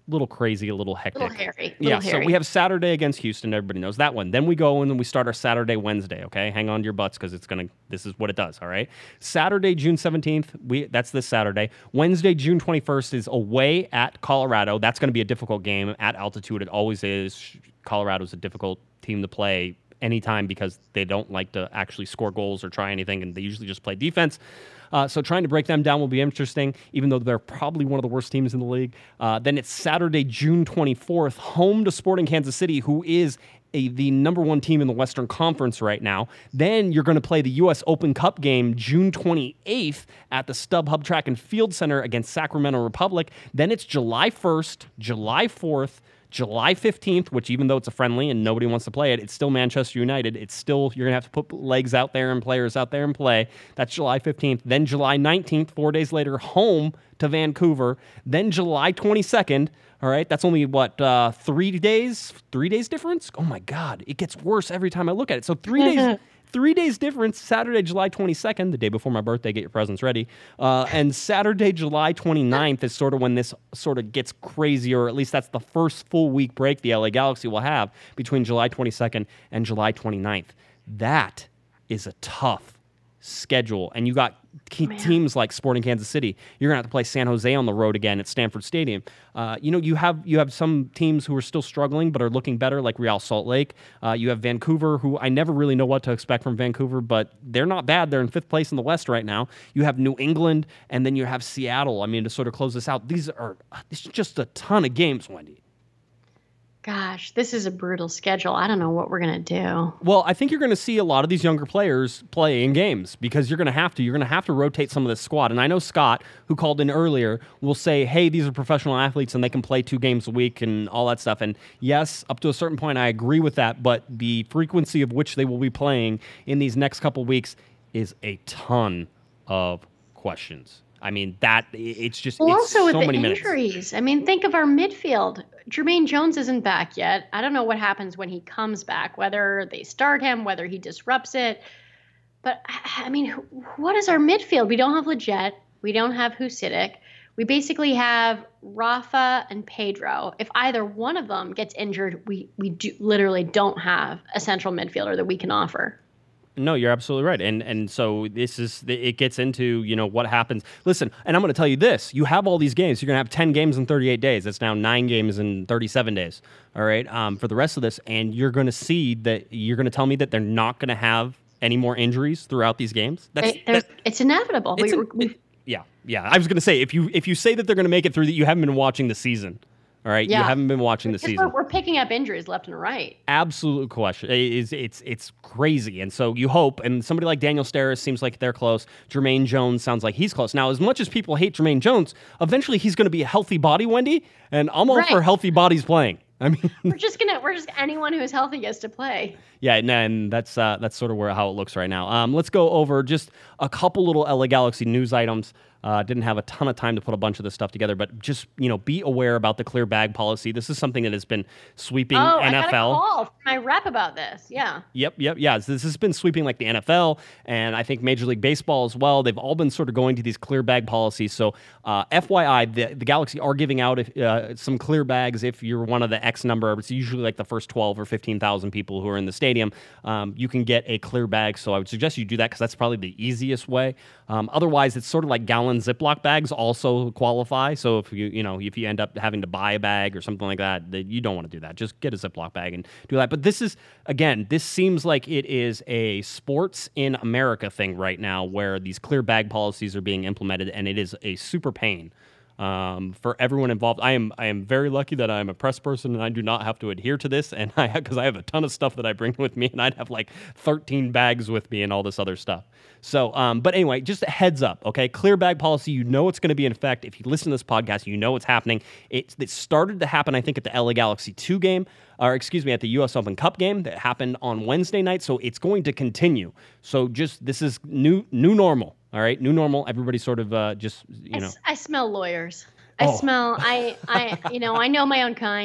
little crazy, a little hectic. Little hairy. Yeah, Little so hairy. we have Saturday against Houston. Everybody knows that one. Then we go and then we start our Saturday, Wednesday, okay? Hang on to your butts because it's going to, this is what it does, all right? Saturday, June seventeenth, we that's this Saturday. Wednesday, June twenty-first is away at Colorado. That's going to be a difficult game at altitude. It always is. Colorado's a difficult team to play anytime because they don't like to actually score goals or try anything, and they usually just play defense. Uh, so trying to break them down will be interesting, even though they're probably one of the worst teams in the league. Uh, then it's Saturday, June twenty-fourth, home to Sporting Kansas City, who is a, the number one team in the Western Conference right now. Then you're going to play the U S Open Cup game June twenty-eighth at the StubHub Track and Field Center against Sacramento Republic. Then it's July first, July fourth, July fifteenth, which even though it's a friendly and nobody wants to play it, it's still Manchester United. It's still, you're going to have to put legs out there and players out there and play. That's July fifteenth. Then July nineteenth, four days later, home to Vancouver. Then July twenty-second, all right, that's only, what, uh, three days? Three days difference? Oh, my God. It gets worse every time I look at it. So three days... Three days difference, Saturday, July twenty-second, the day before my birthday, get your presents ready. Uh, and Saturday, July twenty-ninth is sort of when this sort of gets crazy, or at least that's the first full week break the L A Galaxy will have between July twenty-second and July twenty-ninth. That is a tough schedule. And you got key Man. teams like Sporting Kansas City. You're going to have to play San Jose on the road again at Stanford Stadium. Uh, you know, you have you have some teams who are still struggling but are looking better, like Real Salt Lake. Uh, you have Vancouver, who I never really know what to expect from Vancouver, but they're not bad. They're in fifth place in the West right now. You have New England, and then you have Seattle. I mean, to sort of close this out, these are it's just a ton of games, Wendy. Gosh, this is a brutal schedule. I don't know what we're going to do. Well, I think you're going to see a lot of these younger players play in games because you're going to have to. You're going to have to rotate some of this squad. And I know Scott, who called in earlier, will say, hey, these are professional athletes and they can play two games a week and all that stuff. And yes, up to a certain point, I agree with that. But the frequency of which they will be playing in these next couple weeks is a ton of questions. I mean, that it's just Well, it's also so with many the minutes. injuries. I mean, think of our midfield. Jermaine Jones isn't back yet. I don't know what happens when he comes back, whether they start him, whether he disrupts it. But, I mean, what is our midfield? We don't have Leggett. We don't have Husidic. We basically have Rafa and Pedro. If either one of them gets injured, we, we do, literally don't have a central midfielder that we can offer. No, you're absolutely right. And and so this is, it gets into, you know, what happens. Listen, and I'm going to tell you this. You have all these games. You're going to have ten games in thirty-eight days. It's now nine games in thirty-seven days, all right, um, for the rest of this. And you're going to see that, you're going to tell me that they're not going to have any more injuries throughout these games? That's, They- there's- it's inevitable. it's We- an- we- it- yeah, yeah. I was going to say, if you if you say that they're going to make it through, that you haven't been watching the season. All right, Yeah. you haven't been watching the Because season. We're, we're picking up injuries left and right. Absolute question. It's, it's it's crazy. And so you hope, and somebody like Daniel Steres seems like they're close. Jermaine Jones sounds like he's close. Now, as much as people hate Jermaine Jones, eventually he's going to be a healthy body, Wendy, and I'm all Right. for healthy bodies playing. I mean, We're just gonna we're just anyone who's healthy gets to play. yeah, and, and that's uh, that's sort of where how it looks right now. Um, let's go over just a couple little L A Galaxy news items. Uh, didn't have a ton of time to put a bunch of this stuff together, but just, you know, be aware about the clear bag policy. This is something that has been sweeping Oh, N F L. I got a call from my rep about this. Yeah. Yep, yep, yeah. So this has been sweeping like the N F L and I think Major League Baseball as well. They've all been sort of going to these clear bag policies. So uh, F Y I, the, the Galaxy are giving out if, uh, some clear bags if you're one of the X number. It's usually like the first twelve or fifteen thousand people who are in the stadium. Um, you can get a clear bag. So I would suggest you do that because that's probably the easiest way. Um, otherwise, it's sort of like gallon Ziploc bags also qualify. So if you you know if you end up having to buy a bag or something like that, that you don't want to do that. Just get a Ziploc bag and do that. But this is, again, this seems like it is a sports in America thing right now where these clear bag policies are being implemented, and it is a super pain um, for everyone involved. I am I am very lucky that I'm a press person and I do not have to adhere to this, and I because I have a ton of stuff that I bring with me, and I'd have like thirteen bags with me and all this other stuff. So, um, but anyway, just a heads up, okay? Clear bag policy, you know it's going to be in effect. If you listen to this podcast, you know it's happening. It, it started to happen, I think, at the L A Galaxy two game, or excuse me, at the U S Open Cup game that happened on Wednesday night. So it's going to continue. So just this is new new normal, all right? New normal. Everybody sort of uh, just, you I, know. s- I smell lawyers. I Oh. smell. I I you know I know my own kind.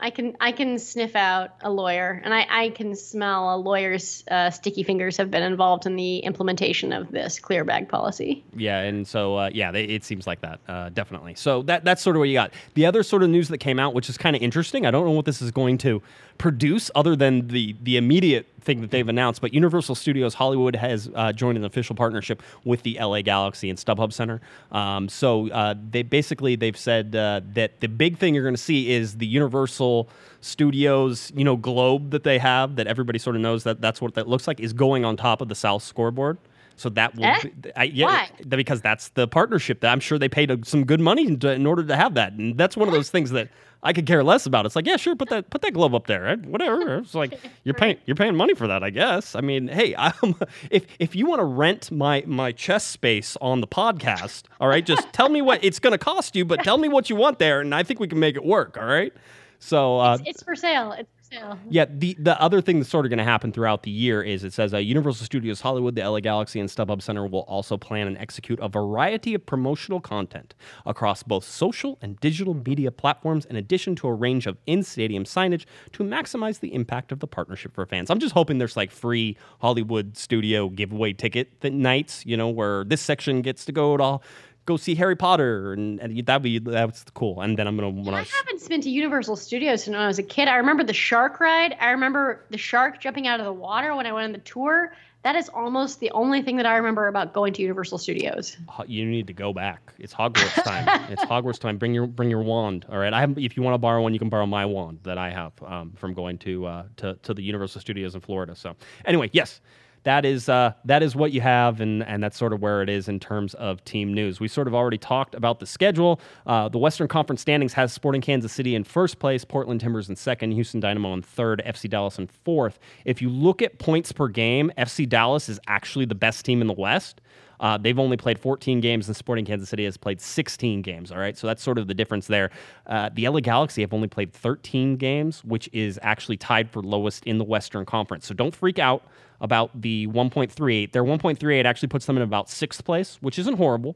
I can I can sniff out a lawyer, and I, I can smell a lawyer's uh, sticky fingers have been involved in the implementation of this clear bag policy. Yeah, and so uh, yeah, they, it seems like that uh, definitely. So that that's sort of what you got. The other sort of news that came out, which is kind of interesting. I don't know what this is going to produce, other than the the immediate thing that they've announced. But Universal Studios Hollywood has uh, joined an official partnership with the L A Galaxy and StubHub Center. Um, so uh, they basically they've said uh, that the big thing you're going to see is the Universal Studios, you know, globe that they have, that everybody sort of knows that that's what that looks like, is going on top of the South scoreboard. So that will, eh? be, I, yeah, Why? because that's the partnership that I'm sure they paid a, some good money to, in order to have that, and that's one of those things that I could care less about. It's like, yeah, sure, put that put that glove up there, right? Whatever. It's like you're paying you're paying money for that, I guess. I mean, hey, I'm, if if you want to rent my my chest space on the podcast, all right, just tell me what it's going to cost you, but tell me what you want there, and I think we can make it work. All right. So uh, it's, it's for sale. It's for sale. Yeah, the, the other thing that's sort of going to happen throughout the year is it says uh, Universal Studios Hollywood, the L A Galaxy, and StubHub Center will also plan and execute a variety of promotional content across both social and digital media platforms, in addition to a range of in-stadium signage to maximize the impact of the partnership for fans. I'm just hoping there's like free Hollywood studio giveaway ticket th- nights, you know, where this section gets to go to all. Go see Harry Potter, and, and that'd be that's cool. And then I'm gonna. When I I, haven't been to Universal Studios since when I was a kid. I remember the shark ride. I remember the shark jumping out of the water when I went on the tour. That is almost the only thing that I remember about going to Universal Studios. You need to go back. It's Hogwarts time. It's Hogwarts time. Bring your bring your wand. All right. I have, if you want to borrow one, you can borrow my wand that I have um, from going to uh, to to the Universal Studios in Florida. So anyway, yes. That is uh, that is what you have, and, and that's sort of where it is in terms of team news. We sort of already talked about the schedule. Uh, the Western Conference standings has Sporting Kansas City in first place, Portland Timbers in second, Houston Dynamo in third, F C Dallas in fourth. If you look at points per game, F C Dallas is actually the best team in the West. Uh, they've only played fourteen games, and Sporting Kansas City has played sixteen games, all right? So that's sort of the difference there. Uh, the L A Galaxy have only played thirteen games, which is actually tied for lowest in the Western Conference. So don't freak out about the one point three eight. Their one point three eight actually puts them in about sixth place, which isn't horrible.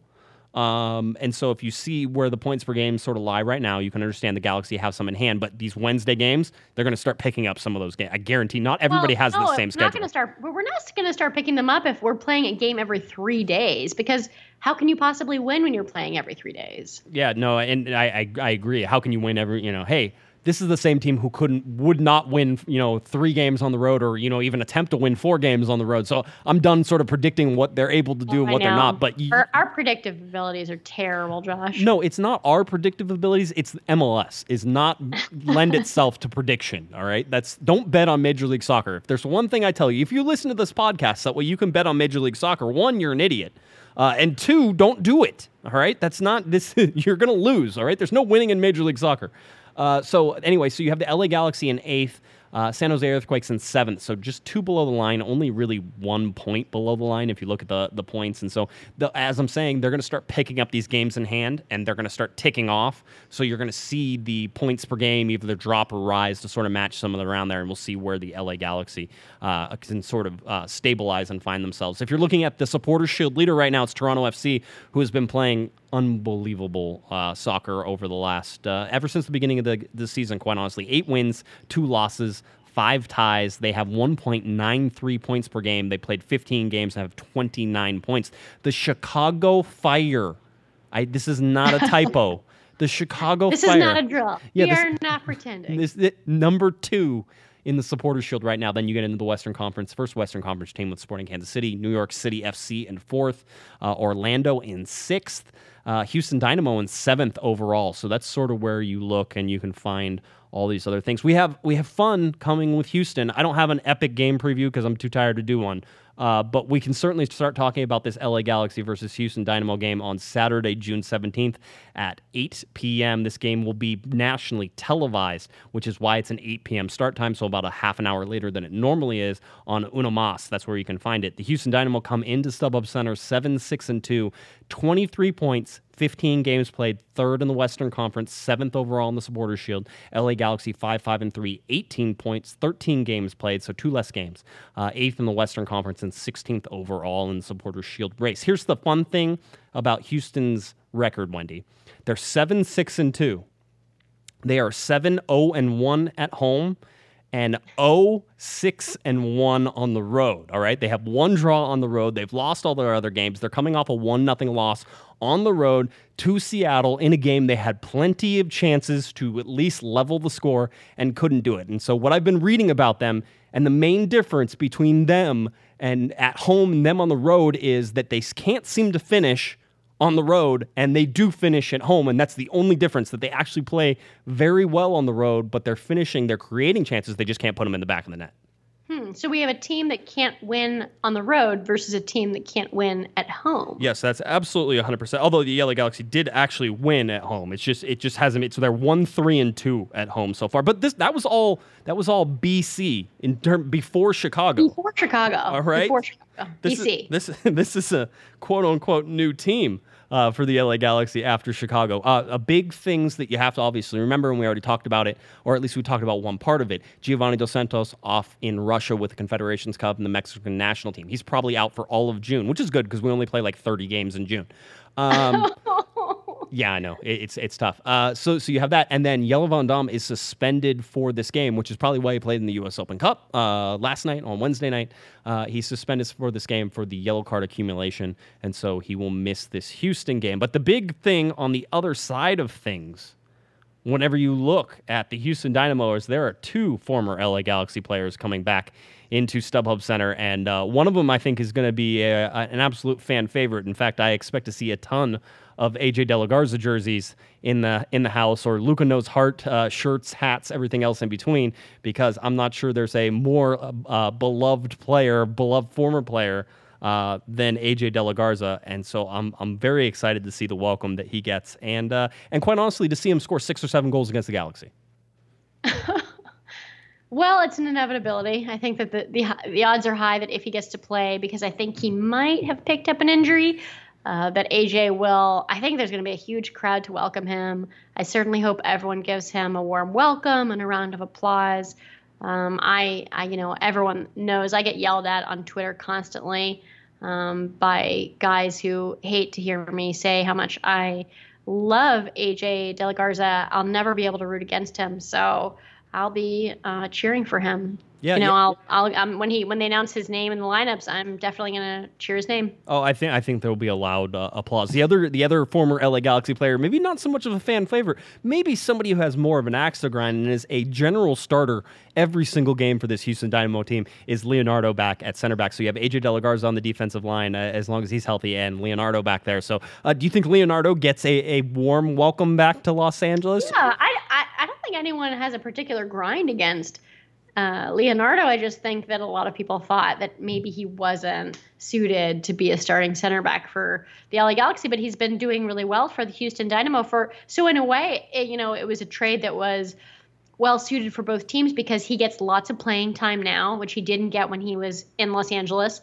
Um, and so if you see where the points per game sort of lie right now, you can understand the Galaxy have some in hand. But these Wednesday games, they're going to start picking up some of those games. I guarantee not everybody well, has no, the same we're schedule. Not gonna start, we're not going to start picking them up if we're playing a game every three days. Because how can you possibly win when you're playing every three days? Yeah, no, and I, I, I agree. How can you win every, you know, hey, this is the same team who couldn't, would not win, you know, three games on the road, or, you know, even attempt to win four games on the road. So I'm done sort of predicting what they're able to do oh, and what they're not. But you, our, our predictive abilities are terrible, Josh. No, it's not our predictive abilities. It's M L S is not lend itself to prediction. All right, that's don't bet on Major League Soccer. If there's one thing I tell you, if you listen to this podcast, that way you can bet on Major League Soccer. One, you're an idiot. Uh, and two, don't do it. All right, that's not this. You're gonna lose. All right, there's no winning in Major League Soccer. Uh, so anyway, so you have the L A Galaxy in eighth, uh, San Jose Earthquakes in seventh. So just two below the line, only really one point below the line if you look at the the points. And so the, as I'm saying, they're going to start picking up these games in hand, and they're going to start ticking off. So you're going to see the points per game either drop or rise to sort of match some of the around there, and we'll see where the L A Galaxy uh, can sort of uh, stabilize and find themselves. If you're looking at the Supporters Shield leader right now, it's Toronto F C, who has been playing unbelievable uh, soccer over the last, uh, ever since the beginning of the, the season, quite honestly. Eight wins, two losses, five ties. They have one point nine three points per game. They played fifteen games and have twenty-nine points. The Chicago Fire, I, this is not a typo. The Chicago this Fire. This is not a drill. Yeah, we this, are not pretending. This is number two in the Supporters Shield right now. Then you get into the Western Conference, first Western Conference team with Sporting Kansas City, New York City F C in fourth, uh, Orlando in sixth, uh, Houston Dynamo in seventh overall. So that's sort of where you look and you can find all these other things. We have we have fun coming with Houston. I don't have an epic game preview because I'm too tired to do one. Uh, but we can certainly start talking about this L A Galaxy versus Houston Dynamo game on Saturday, June seventeenth at eight p.m. This game will be nationally televised, which is why it's an eight p.m. start time, so about a half an hour later than it normally is on Uno Mas. That's where you can find it. The Houston Dynamo come into StubHub Center seven six and two, twenty-three points, fifteen games played, third in the Western Conference, seventh overall in the Supporters Shield. L A Galaxy five five and three, eighteen points, thirteen games played, so two less games. Uh, eighth in the Western Conference and sixteenth overall in the Supporters Shield race. Here's the fun thing about Houston's record, Wendy. They're seven six and two. They are seven oh and one at home and oh six and one on the road, all right? They have one draw on the road. They've lost all their other games. They're coming off a one nothing loss on the road to Seattle in a game they had plenty of chances to at least level the score and couldn't do it. And so what I've been reading about them, and the main difference between them and at home and them on the road, is that they can't seem to finish on the road, and they do finish at home, and that's the only difference, that they actually play very well on the road, but they're finishing, they're creating chances, they just can't put them in the back of the net. Hmm. So we have a team that can't win on the road versus a team that can't win at home. Yes, that's absolutely one hundred percent. Although the L A Galaxy did actually win at home, it's just it just hasn't. So they're one three and two at home so far. But this that was all that was all B C in term before Chicago. Before Chicago. All right. Before Chicago. This B C. Is, this this is a quote unquote new team. Uh, for the L A Galaxy after Chicago. Uh, a big things that you have to obviously remember, and we already talked about it, or at least we talked about one part of it, Giovanni Dos Santos off in Russia with the Confederations Cup and the Mexican national team. He's probably out for all of June, which is good because we only play like thirty games in June. Um, yeah, I know. It, it's it's tough. Uh, so so you have that, and then Jelle Van Damme is suspended for this game, which is probably why he played in the U S Open Cup uh, last night, on Wednesday night. Uh, he's suspended for this game for the yellow card accumulation, and so he will miss this Houston game. But the big thing on the other side of things, whenever you look at the Houston Dynamo, is there are two former L A Galaxy players coming back into StubHub Center, and uh, one of them I think is going to be a, a, an absolute fan favorite. In fact, I expect to see a ton of A J De La Garza jerseys in the in the house, or Luca Knows Heart uh, shirts, hats, everything else in between, because I'm not sure there's a more uh, uh, beloved player, beloved former player uh, than A J De La Garza, and so I'm I'm very excited to see the welcome that he gets, and uh, and quite honestly to see him score six or seven goals against the Galaxy. Well, it's an inevitability. I think that the, the the odds are high that if he gets to play, because I think he might have picked up an injury, uh, that A J will. I think there's going to be a huge crowd to welcome him. I certainly hope everyone gives him a warm welcome and a round of applause. Um, I, I, you know, everyone knows I get yelled at on Twitter constantly um, by guys who hate to hear me say how much I love A J De La Garza. I'll never be able to root against him, so I'll be uh, cheering for him. Yeah, you know, yeah. I'll, I'll, um, when he, when they announce his name in the lineups, I'm definitely gonna cheer his name. Oh, I think, I think there will be a loud uh, applause. The other, the other former L A Galaxy player, maybe not so much of a fan favorite, maybe somebody who has more of an axe to grind and is a general starter every single game for this Houston Dynamo team, is Leonardo back at center back. So you have A J De La Garza on the defensive line uh, as long as he's healthy, and Leonardo back there. So uh, do you think Leonardo gets a, a warm welcome back to Los Angeles? Yeah, I, I, I don't think anyone has a particular grind against Uh, Leonardo. I just think that a lot of people thought that maybe he wasn't suited to be a starting center back for the L A Galaxy, but he's been doing really well for the Houston Dynamo. For so in a way, it, you know, it was a trade that was well suited for both teams because he gets lots of playing time now, which he didn't get when he was in Los Angeles,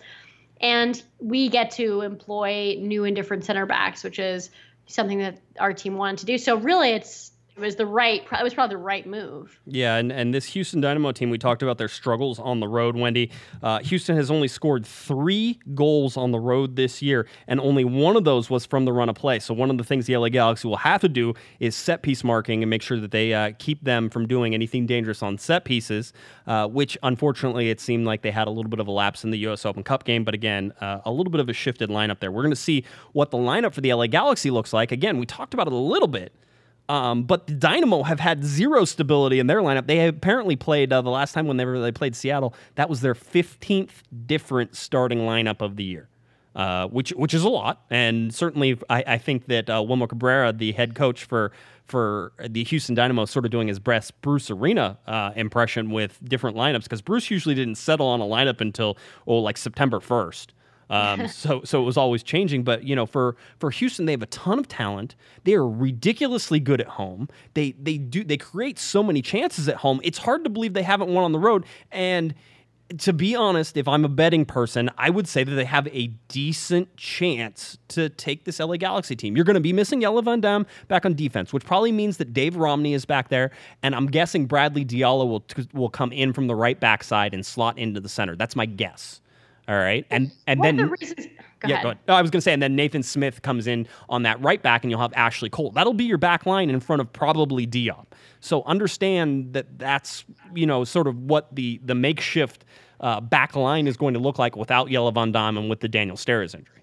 and we get to employ new and different center backs, which is something that our team wanted to do. So really, it's It was the right. It was probably the right move. Yeah, and, and this Houston Dynamo team, we talked about their struggles on the road, Wendy. Uh, Houston has only scored three goals on the road this year, and only one of those was from the run of play. So one of the things the L A Galaxy will have to do is set piece marking and make sure that they uh, keep them from doing anything dangerous on set pieces, uh, which unfortunately it seemed like they had a little bit of a lapse in the U S Open Cup game. But again, uh, a little bit of a shifted lineup there. We're going to see what the lineup for the L A Galaxy looks like. Again, we talked about it a little bit. Um, but the Dynamo have had zero stability in their lineup. They apparently played uh, the last time when they, were, they played Seattle, that was their fifteenth different starting lineup of the year, uh, which which is a lot. And certainly I, I think that uh, Wilmer Cabrera, the head coach for for the Houston Dynamo, is sort of doing his best Bruce Arena uh, impression with different lineups, because Bruce usually didn't settle on a lineup until, oh, like September first. Um, so, so it was always changing. But you know, for, for Houston, they have a ton of talent. They are ridiculously good at home. They they do they create so many chances at home. It's hard to believe they haven't won on the road. And to be honest, if I'm a betting person, I would say that they have a decent chance to take this L A Galaxy team. You're going to be missing Jelle Van Damme back on defense, which probably means that Dave Romney is back there, and I'm guessing Bradley Diallo will will come in from the right backside and slot into the center. That's my guess. All right, and and one then of the reasons, Go yeah, ahead. go ahead. No, I was going to say, and then Nathan Smith comes in on that right back, and you'll have Ashley Cole. That'll be your back line in front of probably Diop. So understand that that's, you know, sort of what the the makeshift uh, back line is going to look like without Jelle Van Damme and with the Daniel Steres injury.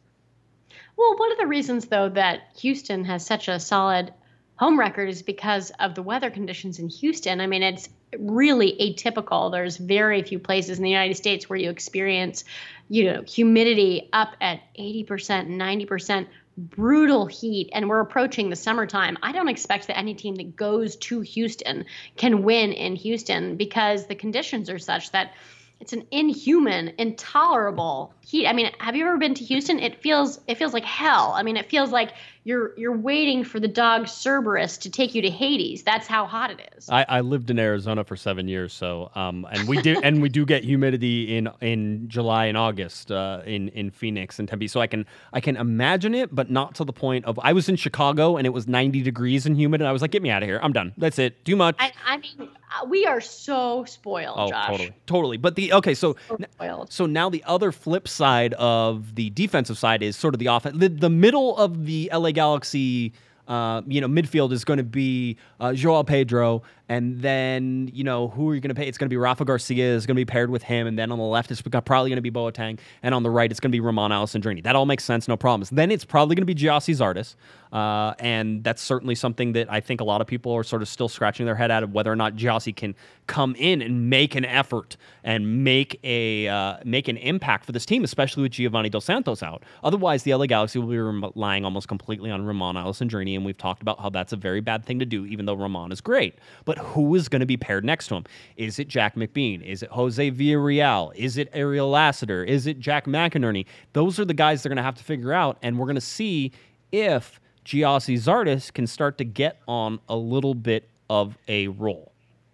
Well, one of the reasons, though, that Houston has such a solid home record is because of the weather conditions in Houston. I mean, it's really atypical. There's very few places in the United States where you experience, you know, humidity up at eighty percent, ninety percent, brutal heat, and we're approaching the summertime. I don't expect that any team that goes to Houston can win in Houston because the conditions are such that it's an inhuman, intolerable heat. I mean, have you ever been to Houston? It feels it feels like hell. I mean, it feels like you're you're waiting for the dog Cerberus to take you to Hades. That's how hot it is. I, I lived in Arizona for seven years, so um, and we do and we do get humidity in in July and August uh, in in Phoenix and Tempe. So I can I can imagine it, but not to the point of I was in Chicago and it was ninety degrees and humid, and I was like, get me out of here. I'm done. That's it. Too much. I, I mean, uh, we are so spoiled, Oh, Josh. totally, totally. But the okay, so So spoiled. so now the other flip side of the defensive side is sort of the offense. The, the middle of the L A Galaxy, uh, you know, midfield is going to be uh, Joao Pedro, and then you know who are you going to pay? It's going to be Rafa Garcia is going to be paired with him, and then on the left it's probably going to be Boateng, and on the right it's going to be Ramon Alessandrini. That all makes sense, no problems. Then it's probably going to be Gyasi Zardes, uh, and that's certainly something that I think a lot of people are sort of still scratching their head at of whether or not Gyasi can come in and make an effort and make a uh, make an impact for this team, especially with Giovanni Dos Santos out. Otherwise, the L A Galaxy will be relying almost completely on Ramon Alessandrini, and we've talked about how that's a very bad thing to do, even though Ramon is great. But who is going to be paired next to him? Is it Jack McBean? Is it Jose Villarreal? Is it Ariel Lassiter? Is it Jack McInerney? Those are the guys they're going to have to figure out, and we're going to see if Gyasi Zardes can start to get on a little bit of a roll.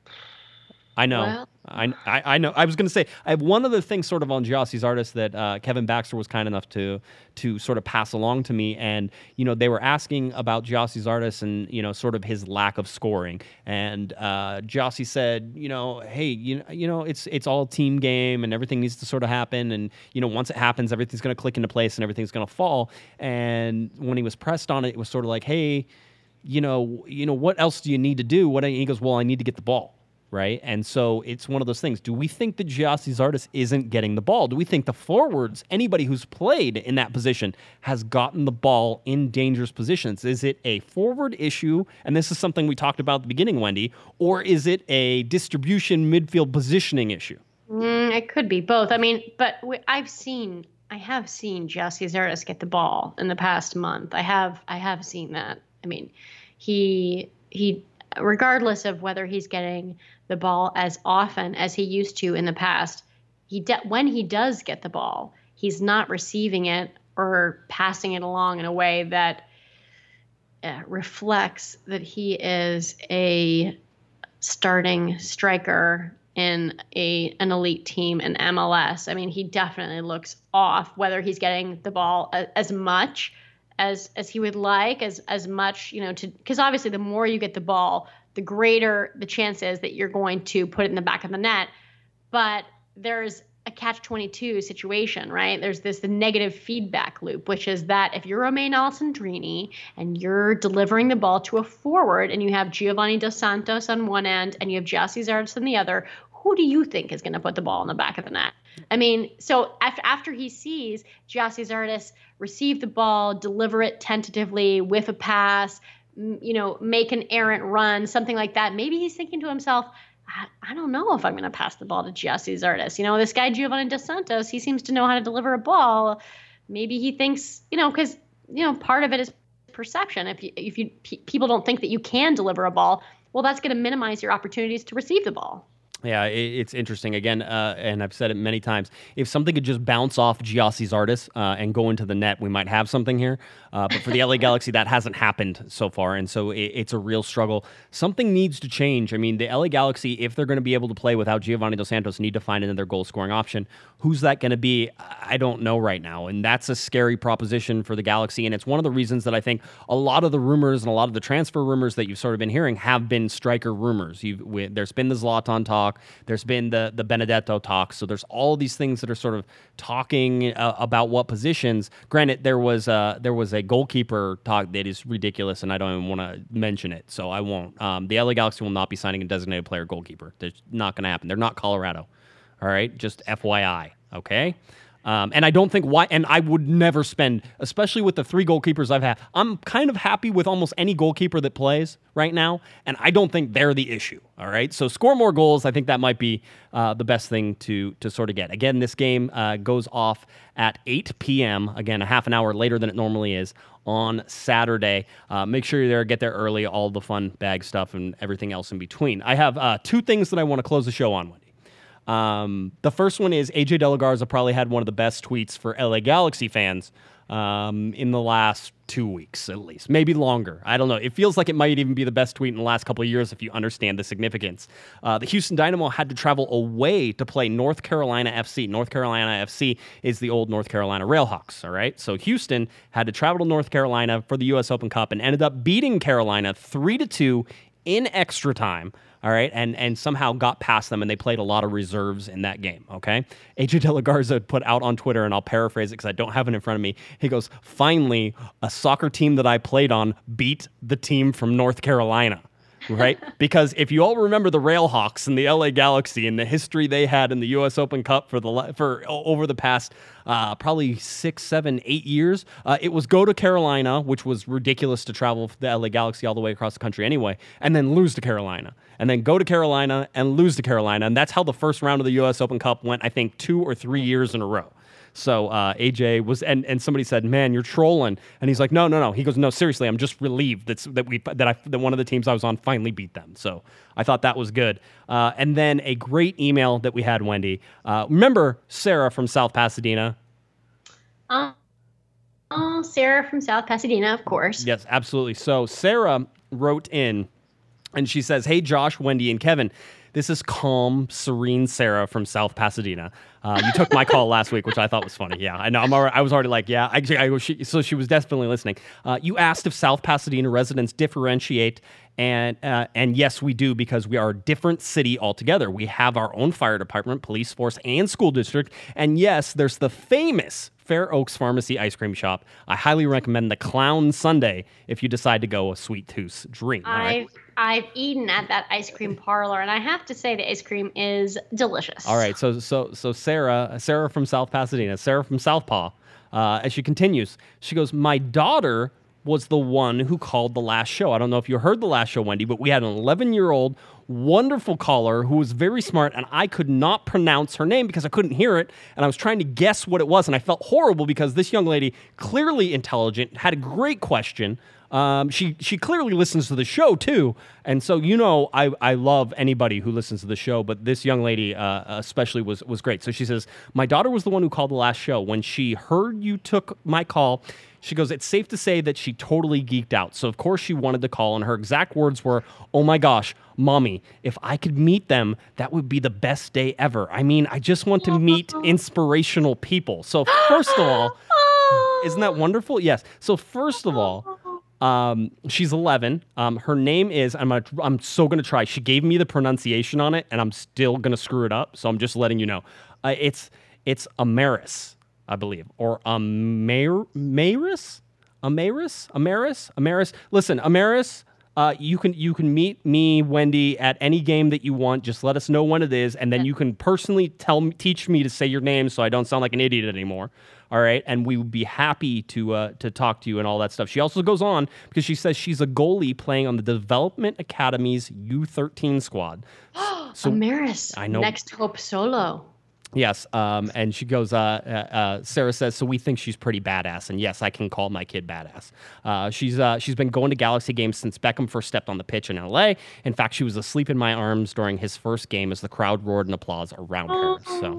I know. Well, I, I I know. I was going to say, I have one other thing sort of on Gyasi Zardes that uh, Kevin Baxter was kind enough to to sort of pass along to me. And, you know, they were asking about Gyasi Zardes and, you know, sort of his lack of scoring. And uh, Gyasi said, you know, hey, you know, you know, it's it's all team game and everything needs to sort of happen. And, you know, once it happens, everything's going to click into place and everything's going to fall. And when he was pressed on it, it was sort of like, hey, you know, you know, what else do you need to do? What? He goes, well, I need to get the ball. Right. And so it's one of those things. Do we think that Gyasi Zardes isn't getting the ball? Do we think the forwards, anybody who's played in that position, has gotten the ball in dangerous positions? Is it a forward issue? And this is something we talked about at the beginning, Wendy, or is it a distribution midfield positioning issue? Mm, it could be both. I mean, but we, I've seen, I have seen Gyasi Zardes get the ball in the past month. I have, I have seen that. I mean, he, he, regardless of whether he's getting the ball as often as he used to in the past, he de- when he does get the ball, he's not receiving it or passing it along in a way that uh, reflects that he is a starting striker in a an elite team in M L S. I mean, he definitely looks off, whether he's getting the ball a- as much as as he would like, as as much, you know, to because obviously the more you get the ball, the greater the chance is that you're going to put it in the back of the net. But there's a catch twenty-two situation, right? There's this the negative feedback loop, which is that if you're Romain Alessandrini and you're delivering the ball to a forward and you have Giovanni Dos Santos on one end and you have Gyasi Zardes on the other, who do you think is going to put the ball in the back of the net? I mean, so after, after he sees Gyasi Zardes receive the ball, deliver it tentatively with a pass, you know, make an errant run, something like that, maybe he's thinking to himself, I, I don't know if I'm going to pass the ball to Gyasi Zardes. You know, this guy Giovanni Dos Santos, he seems to know how to deliver a ball. Maybe he thinks, you know, because, you know, part of it is perception. If you, if you p- people don't think that you can deliver a ball, well, that's going to minimize your opportunities to receive the ball. Yeah, it's interesting. Again, uh, and I've said it many times, if something could just bounce off Gyasi Zardes uh, and go into the net, we might have something here. Uh, but for the L A Galaxy, that hasn't happened so far, and so it, it's a real struggle. Something needs to change. I mean, the L A Galaxy, if they're going to be able to play without Giovanni Dos Santos, need to find another goal-scoring option. Who's that going to be? I don't know right now, and that's a scary proposition for the Galaxy, and it's one of the reasons that I think a lot of the rumors and a lot of the transfer rumors that you've sort of been hearing have been striker rumors. You've, we, there's been the Zlatan talk. talk. There's been the the Benedetto talk. So there's all these things that are sort of talking uh, about what positions. Granted, there was uh, there was a goalkeeper talk that is ridiculous, and I don't even want to mention it, so I won't. Um, the L A Galaxy will not be signing a designated player goalkeeper. That's not going to happen. They're not Colorado. All right, just F Y I. Okay. Um, and I don't think why, and I would never spend, especially with the three goalkeepers I've had. I'm kind of happy with almost any goalkeeper that plays right now, and I don't think they're the issue. All right, so score more goals. I think that might be uh, the best thing to to sort of get. Again, this game uh, goes off at eight p.m. Again, a half an hour later than it normally is on Saturday. Uh, make sure you're there, get there early, all the fun bag stuff and everything else in between. I have uh, two things that I want to close the show on, Wendy. Um, the first one is A J De La Garza probably had one of the best tweets for L A Galaxy fans um, in the last two weeks, at least. Maybe longer. I don't know. It feels like it might even be the best tweet in the last couple of years if you understand the significance. Uh, the Houston Dynamo had to travel away to play North Carolina F C. North Carolina F C is the old North Carolina Railhawks, all right? So Houston had to travel to North Carolina for the U S Open Cup and ended up beating Carolina three to two in extra time. All right, and and somehow got past them, and they played a lot of reserves in that game, okay? A J De La Garza put out on Twitter, and I'll paraphrase it because I don't have it in front of me. He goes, finally, a soccer team that I played on beat the team from North Carolina, right? Because if you all remember the Railhawks and the L A Galaxy and the history they had in the U S Open Cup for the for over the past uh, probably six, seven, eight years, uh, it was go to Carolina, which was ridiculous to travel the L A Galaxy all the way across the country anyway, and then lose to Carolina, and then go to Carolina and lose to Carolina, and that's how the first round of the U S Open Cup went, I think, two or three years in a row. So uh, A J was, and, and somebody said, "Man, you're trolling," and he's like, "No, no, no." He goes, "No, seriously, I'm just relieved that's, that we that I that one of the teams I was on finally beat them." So I thought that was good. Uh, and then a great email that we had, Wendy. Uh, remember Sarah from South Pasadena? Um, oh, Sarah from South Pasadena, of course. Yes, absolutely. So Sarah wrote in, and she says, "Hey, Josh, Wendy, and Kevin. This is calm, serene Sarah from South Pasadena. Uh, you took my call last week, which I thought was funny. Yeah, I know. I'm already, I was already like, yeah. I, I, she, so she was definitely listening. Uh, you asked if South Pasadena residents differentiate, and uh, and yes, we do, because we are a different city altogether. We have our own fire department, police force, and school district. And yes, there's the famous Fair Oaks Pharmacy ice cream shop. I highly recommend the Clown Sundae if you decide to go a Sweet Tooth dream. I've Right? I've eaten at that ice cream parlor, and I have to say the ice cream is delicious. All right, so so so Sarah, Sarah from South Pasadena, Sarah from Southpaw, uh, as she continues, she goes, "My daughter was the one who called the last show. I don't know if you heard the last show, Wendy, but we had an eleven-year-old wonderful caller who was very smart, and I could not pronounce her name because I couldn't hear it, and I was trying to guess what it was, and I felt horrible because this young lady, clearly intelligent, had a great question. Um, she she clearly listens to the show too, and so you know I, I love anybody who listens to the show, but this young lady uh, especially was was great. So she says, my daughter was the one who called the last show. When she heard you took my call, she goes, it's safe to say that she totally geeked out. So of course she wanted to call, and her exact words were, oh my gosh, Mommy, if I could meet them, that would be the best day ever. I mean, I just want to meet inspirational people. So first of all, isn't that wonderful? Yes. So first of all, Um, she's eleven. Um, her name is, I'm gonna, I'm so going to try. She gave me the pronunciation on it, and I'm still going to screw it up. So I'm just letting you know. Uh, it's, it's Amaris, I believe, or Amar, Amaris, Amaris, Amaris, Amaris. Listen, Amaris, uh, you can, you can meet me, Wendy, at any game that you want. Just let us know when it is. And then you can personally tell me, teach me to say your name so I don't sound like an idiot anymore. All right, and we would be happy to uh, to talk to you and all that stuff. She also goes on because she says she's a goalie playing on the Development Academy's U thirteen squad. So, Amaris, I know. Next Hope Solo. Yes, um, and she goes, uh, uh, uh, Sarah says, so we think she's pretty badass, and yes, I can call my kid badass. Uh, she's uh, she's been going to Galaxy games since Beckham first stepped on the pitch in L A. In fact, she was asleep in my arms during his first game as the crowd roared in applause around her. So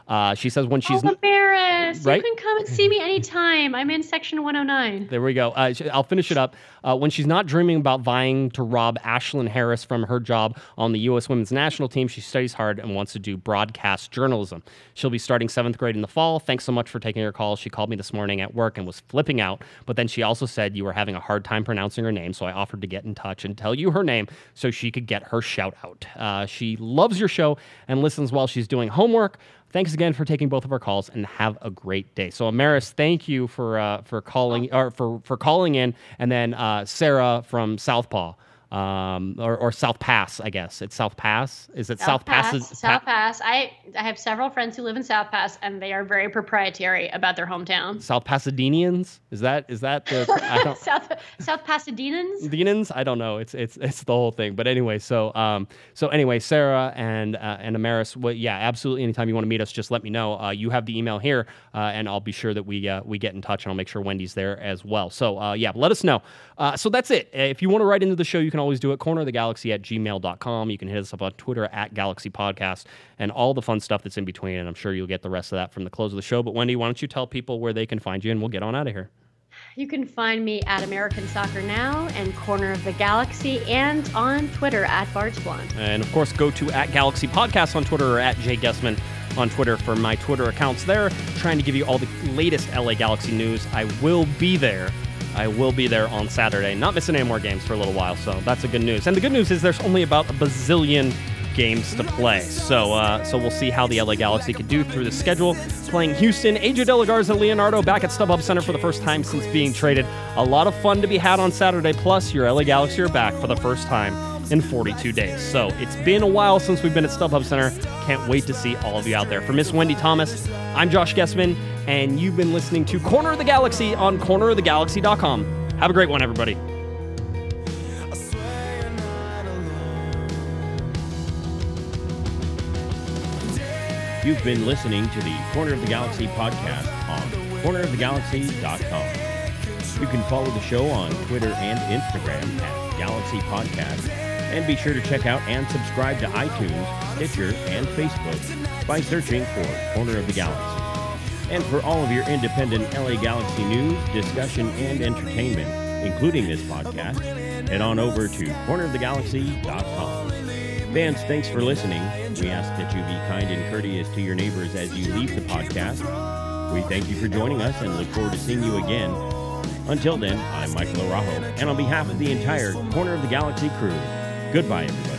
Uh, she says when she's... Oh, Amaris, right? you can come and see me anytime. I'm in section one oh nine. There we go. Uh, I'll finish it up. Uh, when she's not dreaming about vying to rob Ashlyn Harris from her job on the U S women's national team, she studies hard and wants to do broadcast journalism. She'll be starting seventh grade in the fall. Thanks so much for taking her call. She called me this morning at work and was flipping out, but then she also said you were having a hard time pronouncing her name, so I offered to get in touch and tell you her name so she could get her shout out. Uh, she loves your show and listens while she's doing homework. Thanks again for taking both of our calls, and have a great day. So, Amaris, thank you for uh, for calling or for for calling in, and then uh, Sarah from Southpaw. Um, or, or South Pass, I guess. It's South Pass? Is it South, South Pass? Pass? South Pass. I, I have several friends who live in South Pass, and they are very proprietary about their hometown. South Pasadenaans? Is that is that the I don't, South South Pasadenans? Denans? I don't know. It's it's it's the whole thing. But anyway, so um so anyway, Sarah and uh, and Amaris, well, yeah, absolutely. Anytime you want to meet us, just let me know. Uh, you have the email here, uh, and I'll be sure that we uh, we get in touch, and I'll make sure Wendy's there as well. So uh, yeah, let us know. Uh, so that's it. If you want to write into the show, you can always do it. corner of the galaxy at gmail dot com. You can hit us up on Twitter at Galaxy Podcast and all the fun stuff that's in between. And I'm sure you'll get the rest of that from the close of the show. But Wendy, why don't you tell people where they can find you, and we'll get on out of here. You can find me at American Soccer Now and Corner of the Galaxy, and on Twitter at Bards Blonde. And of course, go to at Galaxy Podcast on Twitter or at Jay Guessman on Twitter for my Twitter accounts there, trying to give you all the latest L A Galaxy news. I will be there. I will be there on Saturday. Not missing any more games for a little while, so that's the good news. And the good news is there's only about a bazillion games to play. So uh, so we'll see how the L A Galaxy could do through the schedule. Playing Houston, A J De La Garza Leonardo back at StubHub Center for the first time since being traded. A lot of fun to be had on Saturday, plus your L A Galaxy are back for the first time in forty-two days. So it's been a while since we've been at StubHub Center. Can't wait to see all of you out there. For Miss Wendy Thomas, I'm Josh Guessman, and you've been listening to Corner of the Galaxy on corner of the galaxy dot com. Have a great one, everybody. You've been listening to the Corner of the Galaxy podcast on corner of the galaxy dot com. You can follow the show on Twitter and Instagram at Galaxy Podcast, and be sure to check out and subscribe to iTunes, Stitcher, and Facebook by searching for Corner of the Galaxy. And for all of your independent L A Galaxy news, discussion, and entertainment, including this podcast, head on over to corner of the galaxy dot com. Fans, thanks for listening. We ask that you be kind and courteous to your neighbors as you leave the podcast. We thank you for joining us and look forward to seeing you again. Until then, I'm Michael Araujo, and on behalf of the entire Corner of the Galaxy crew, goodbye, everybody.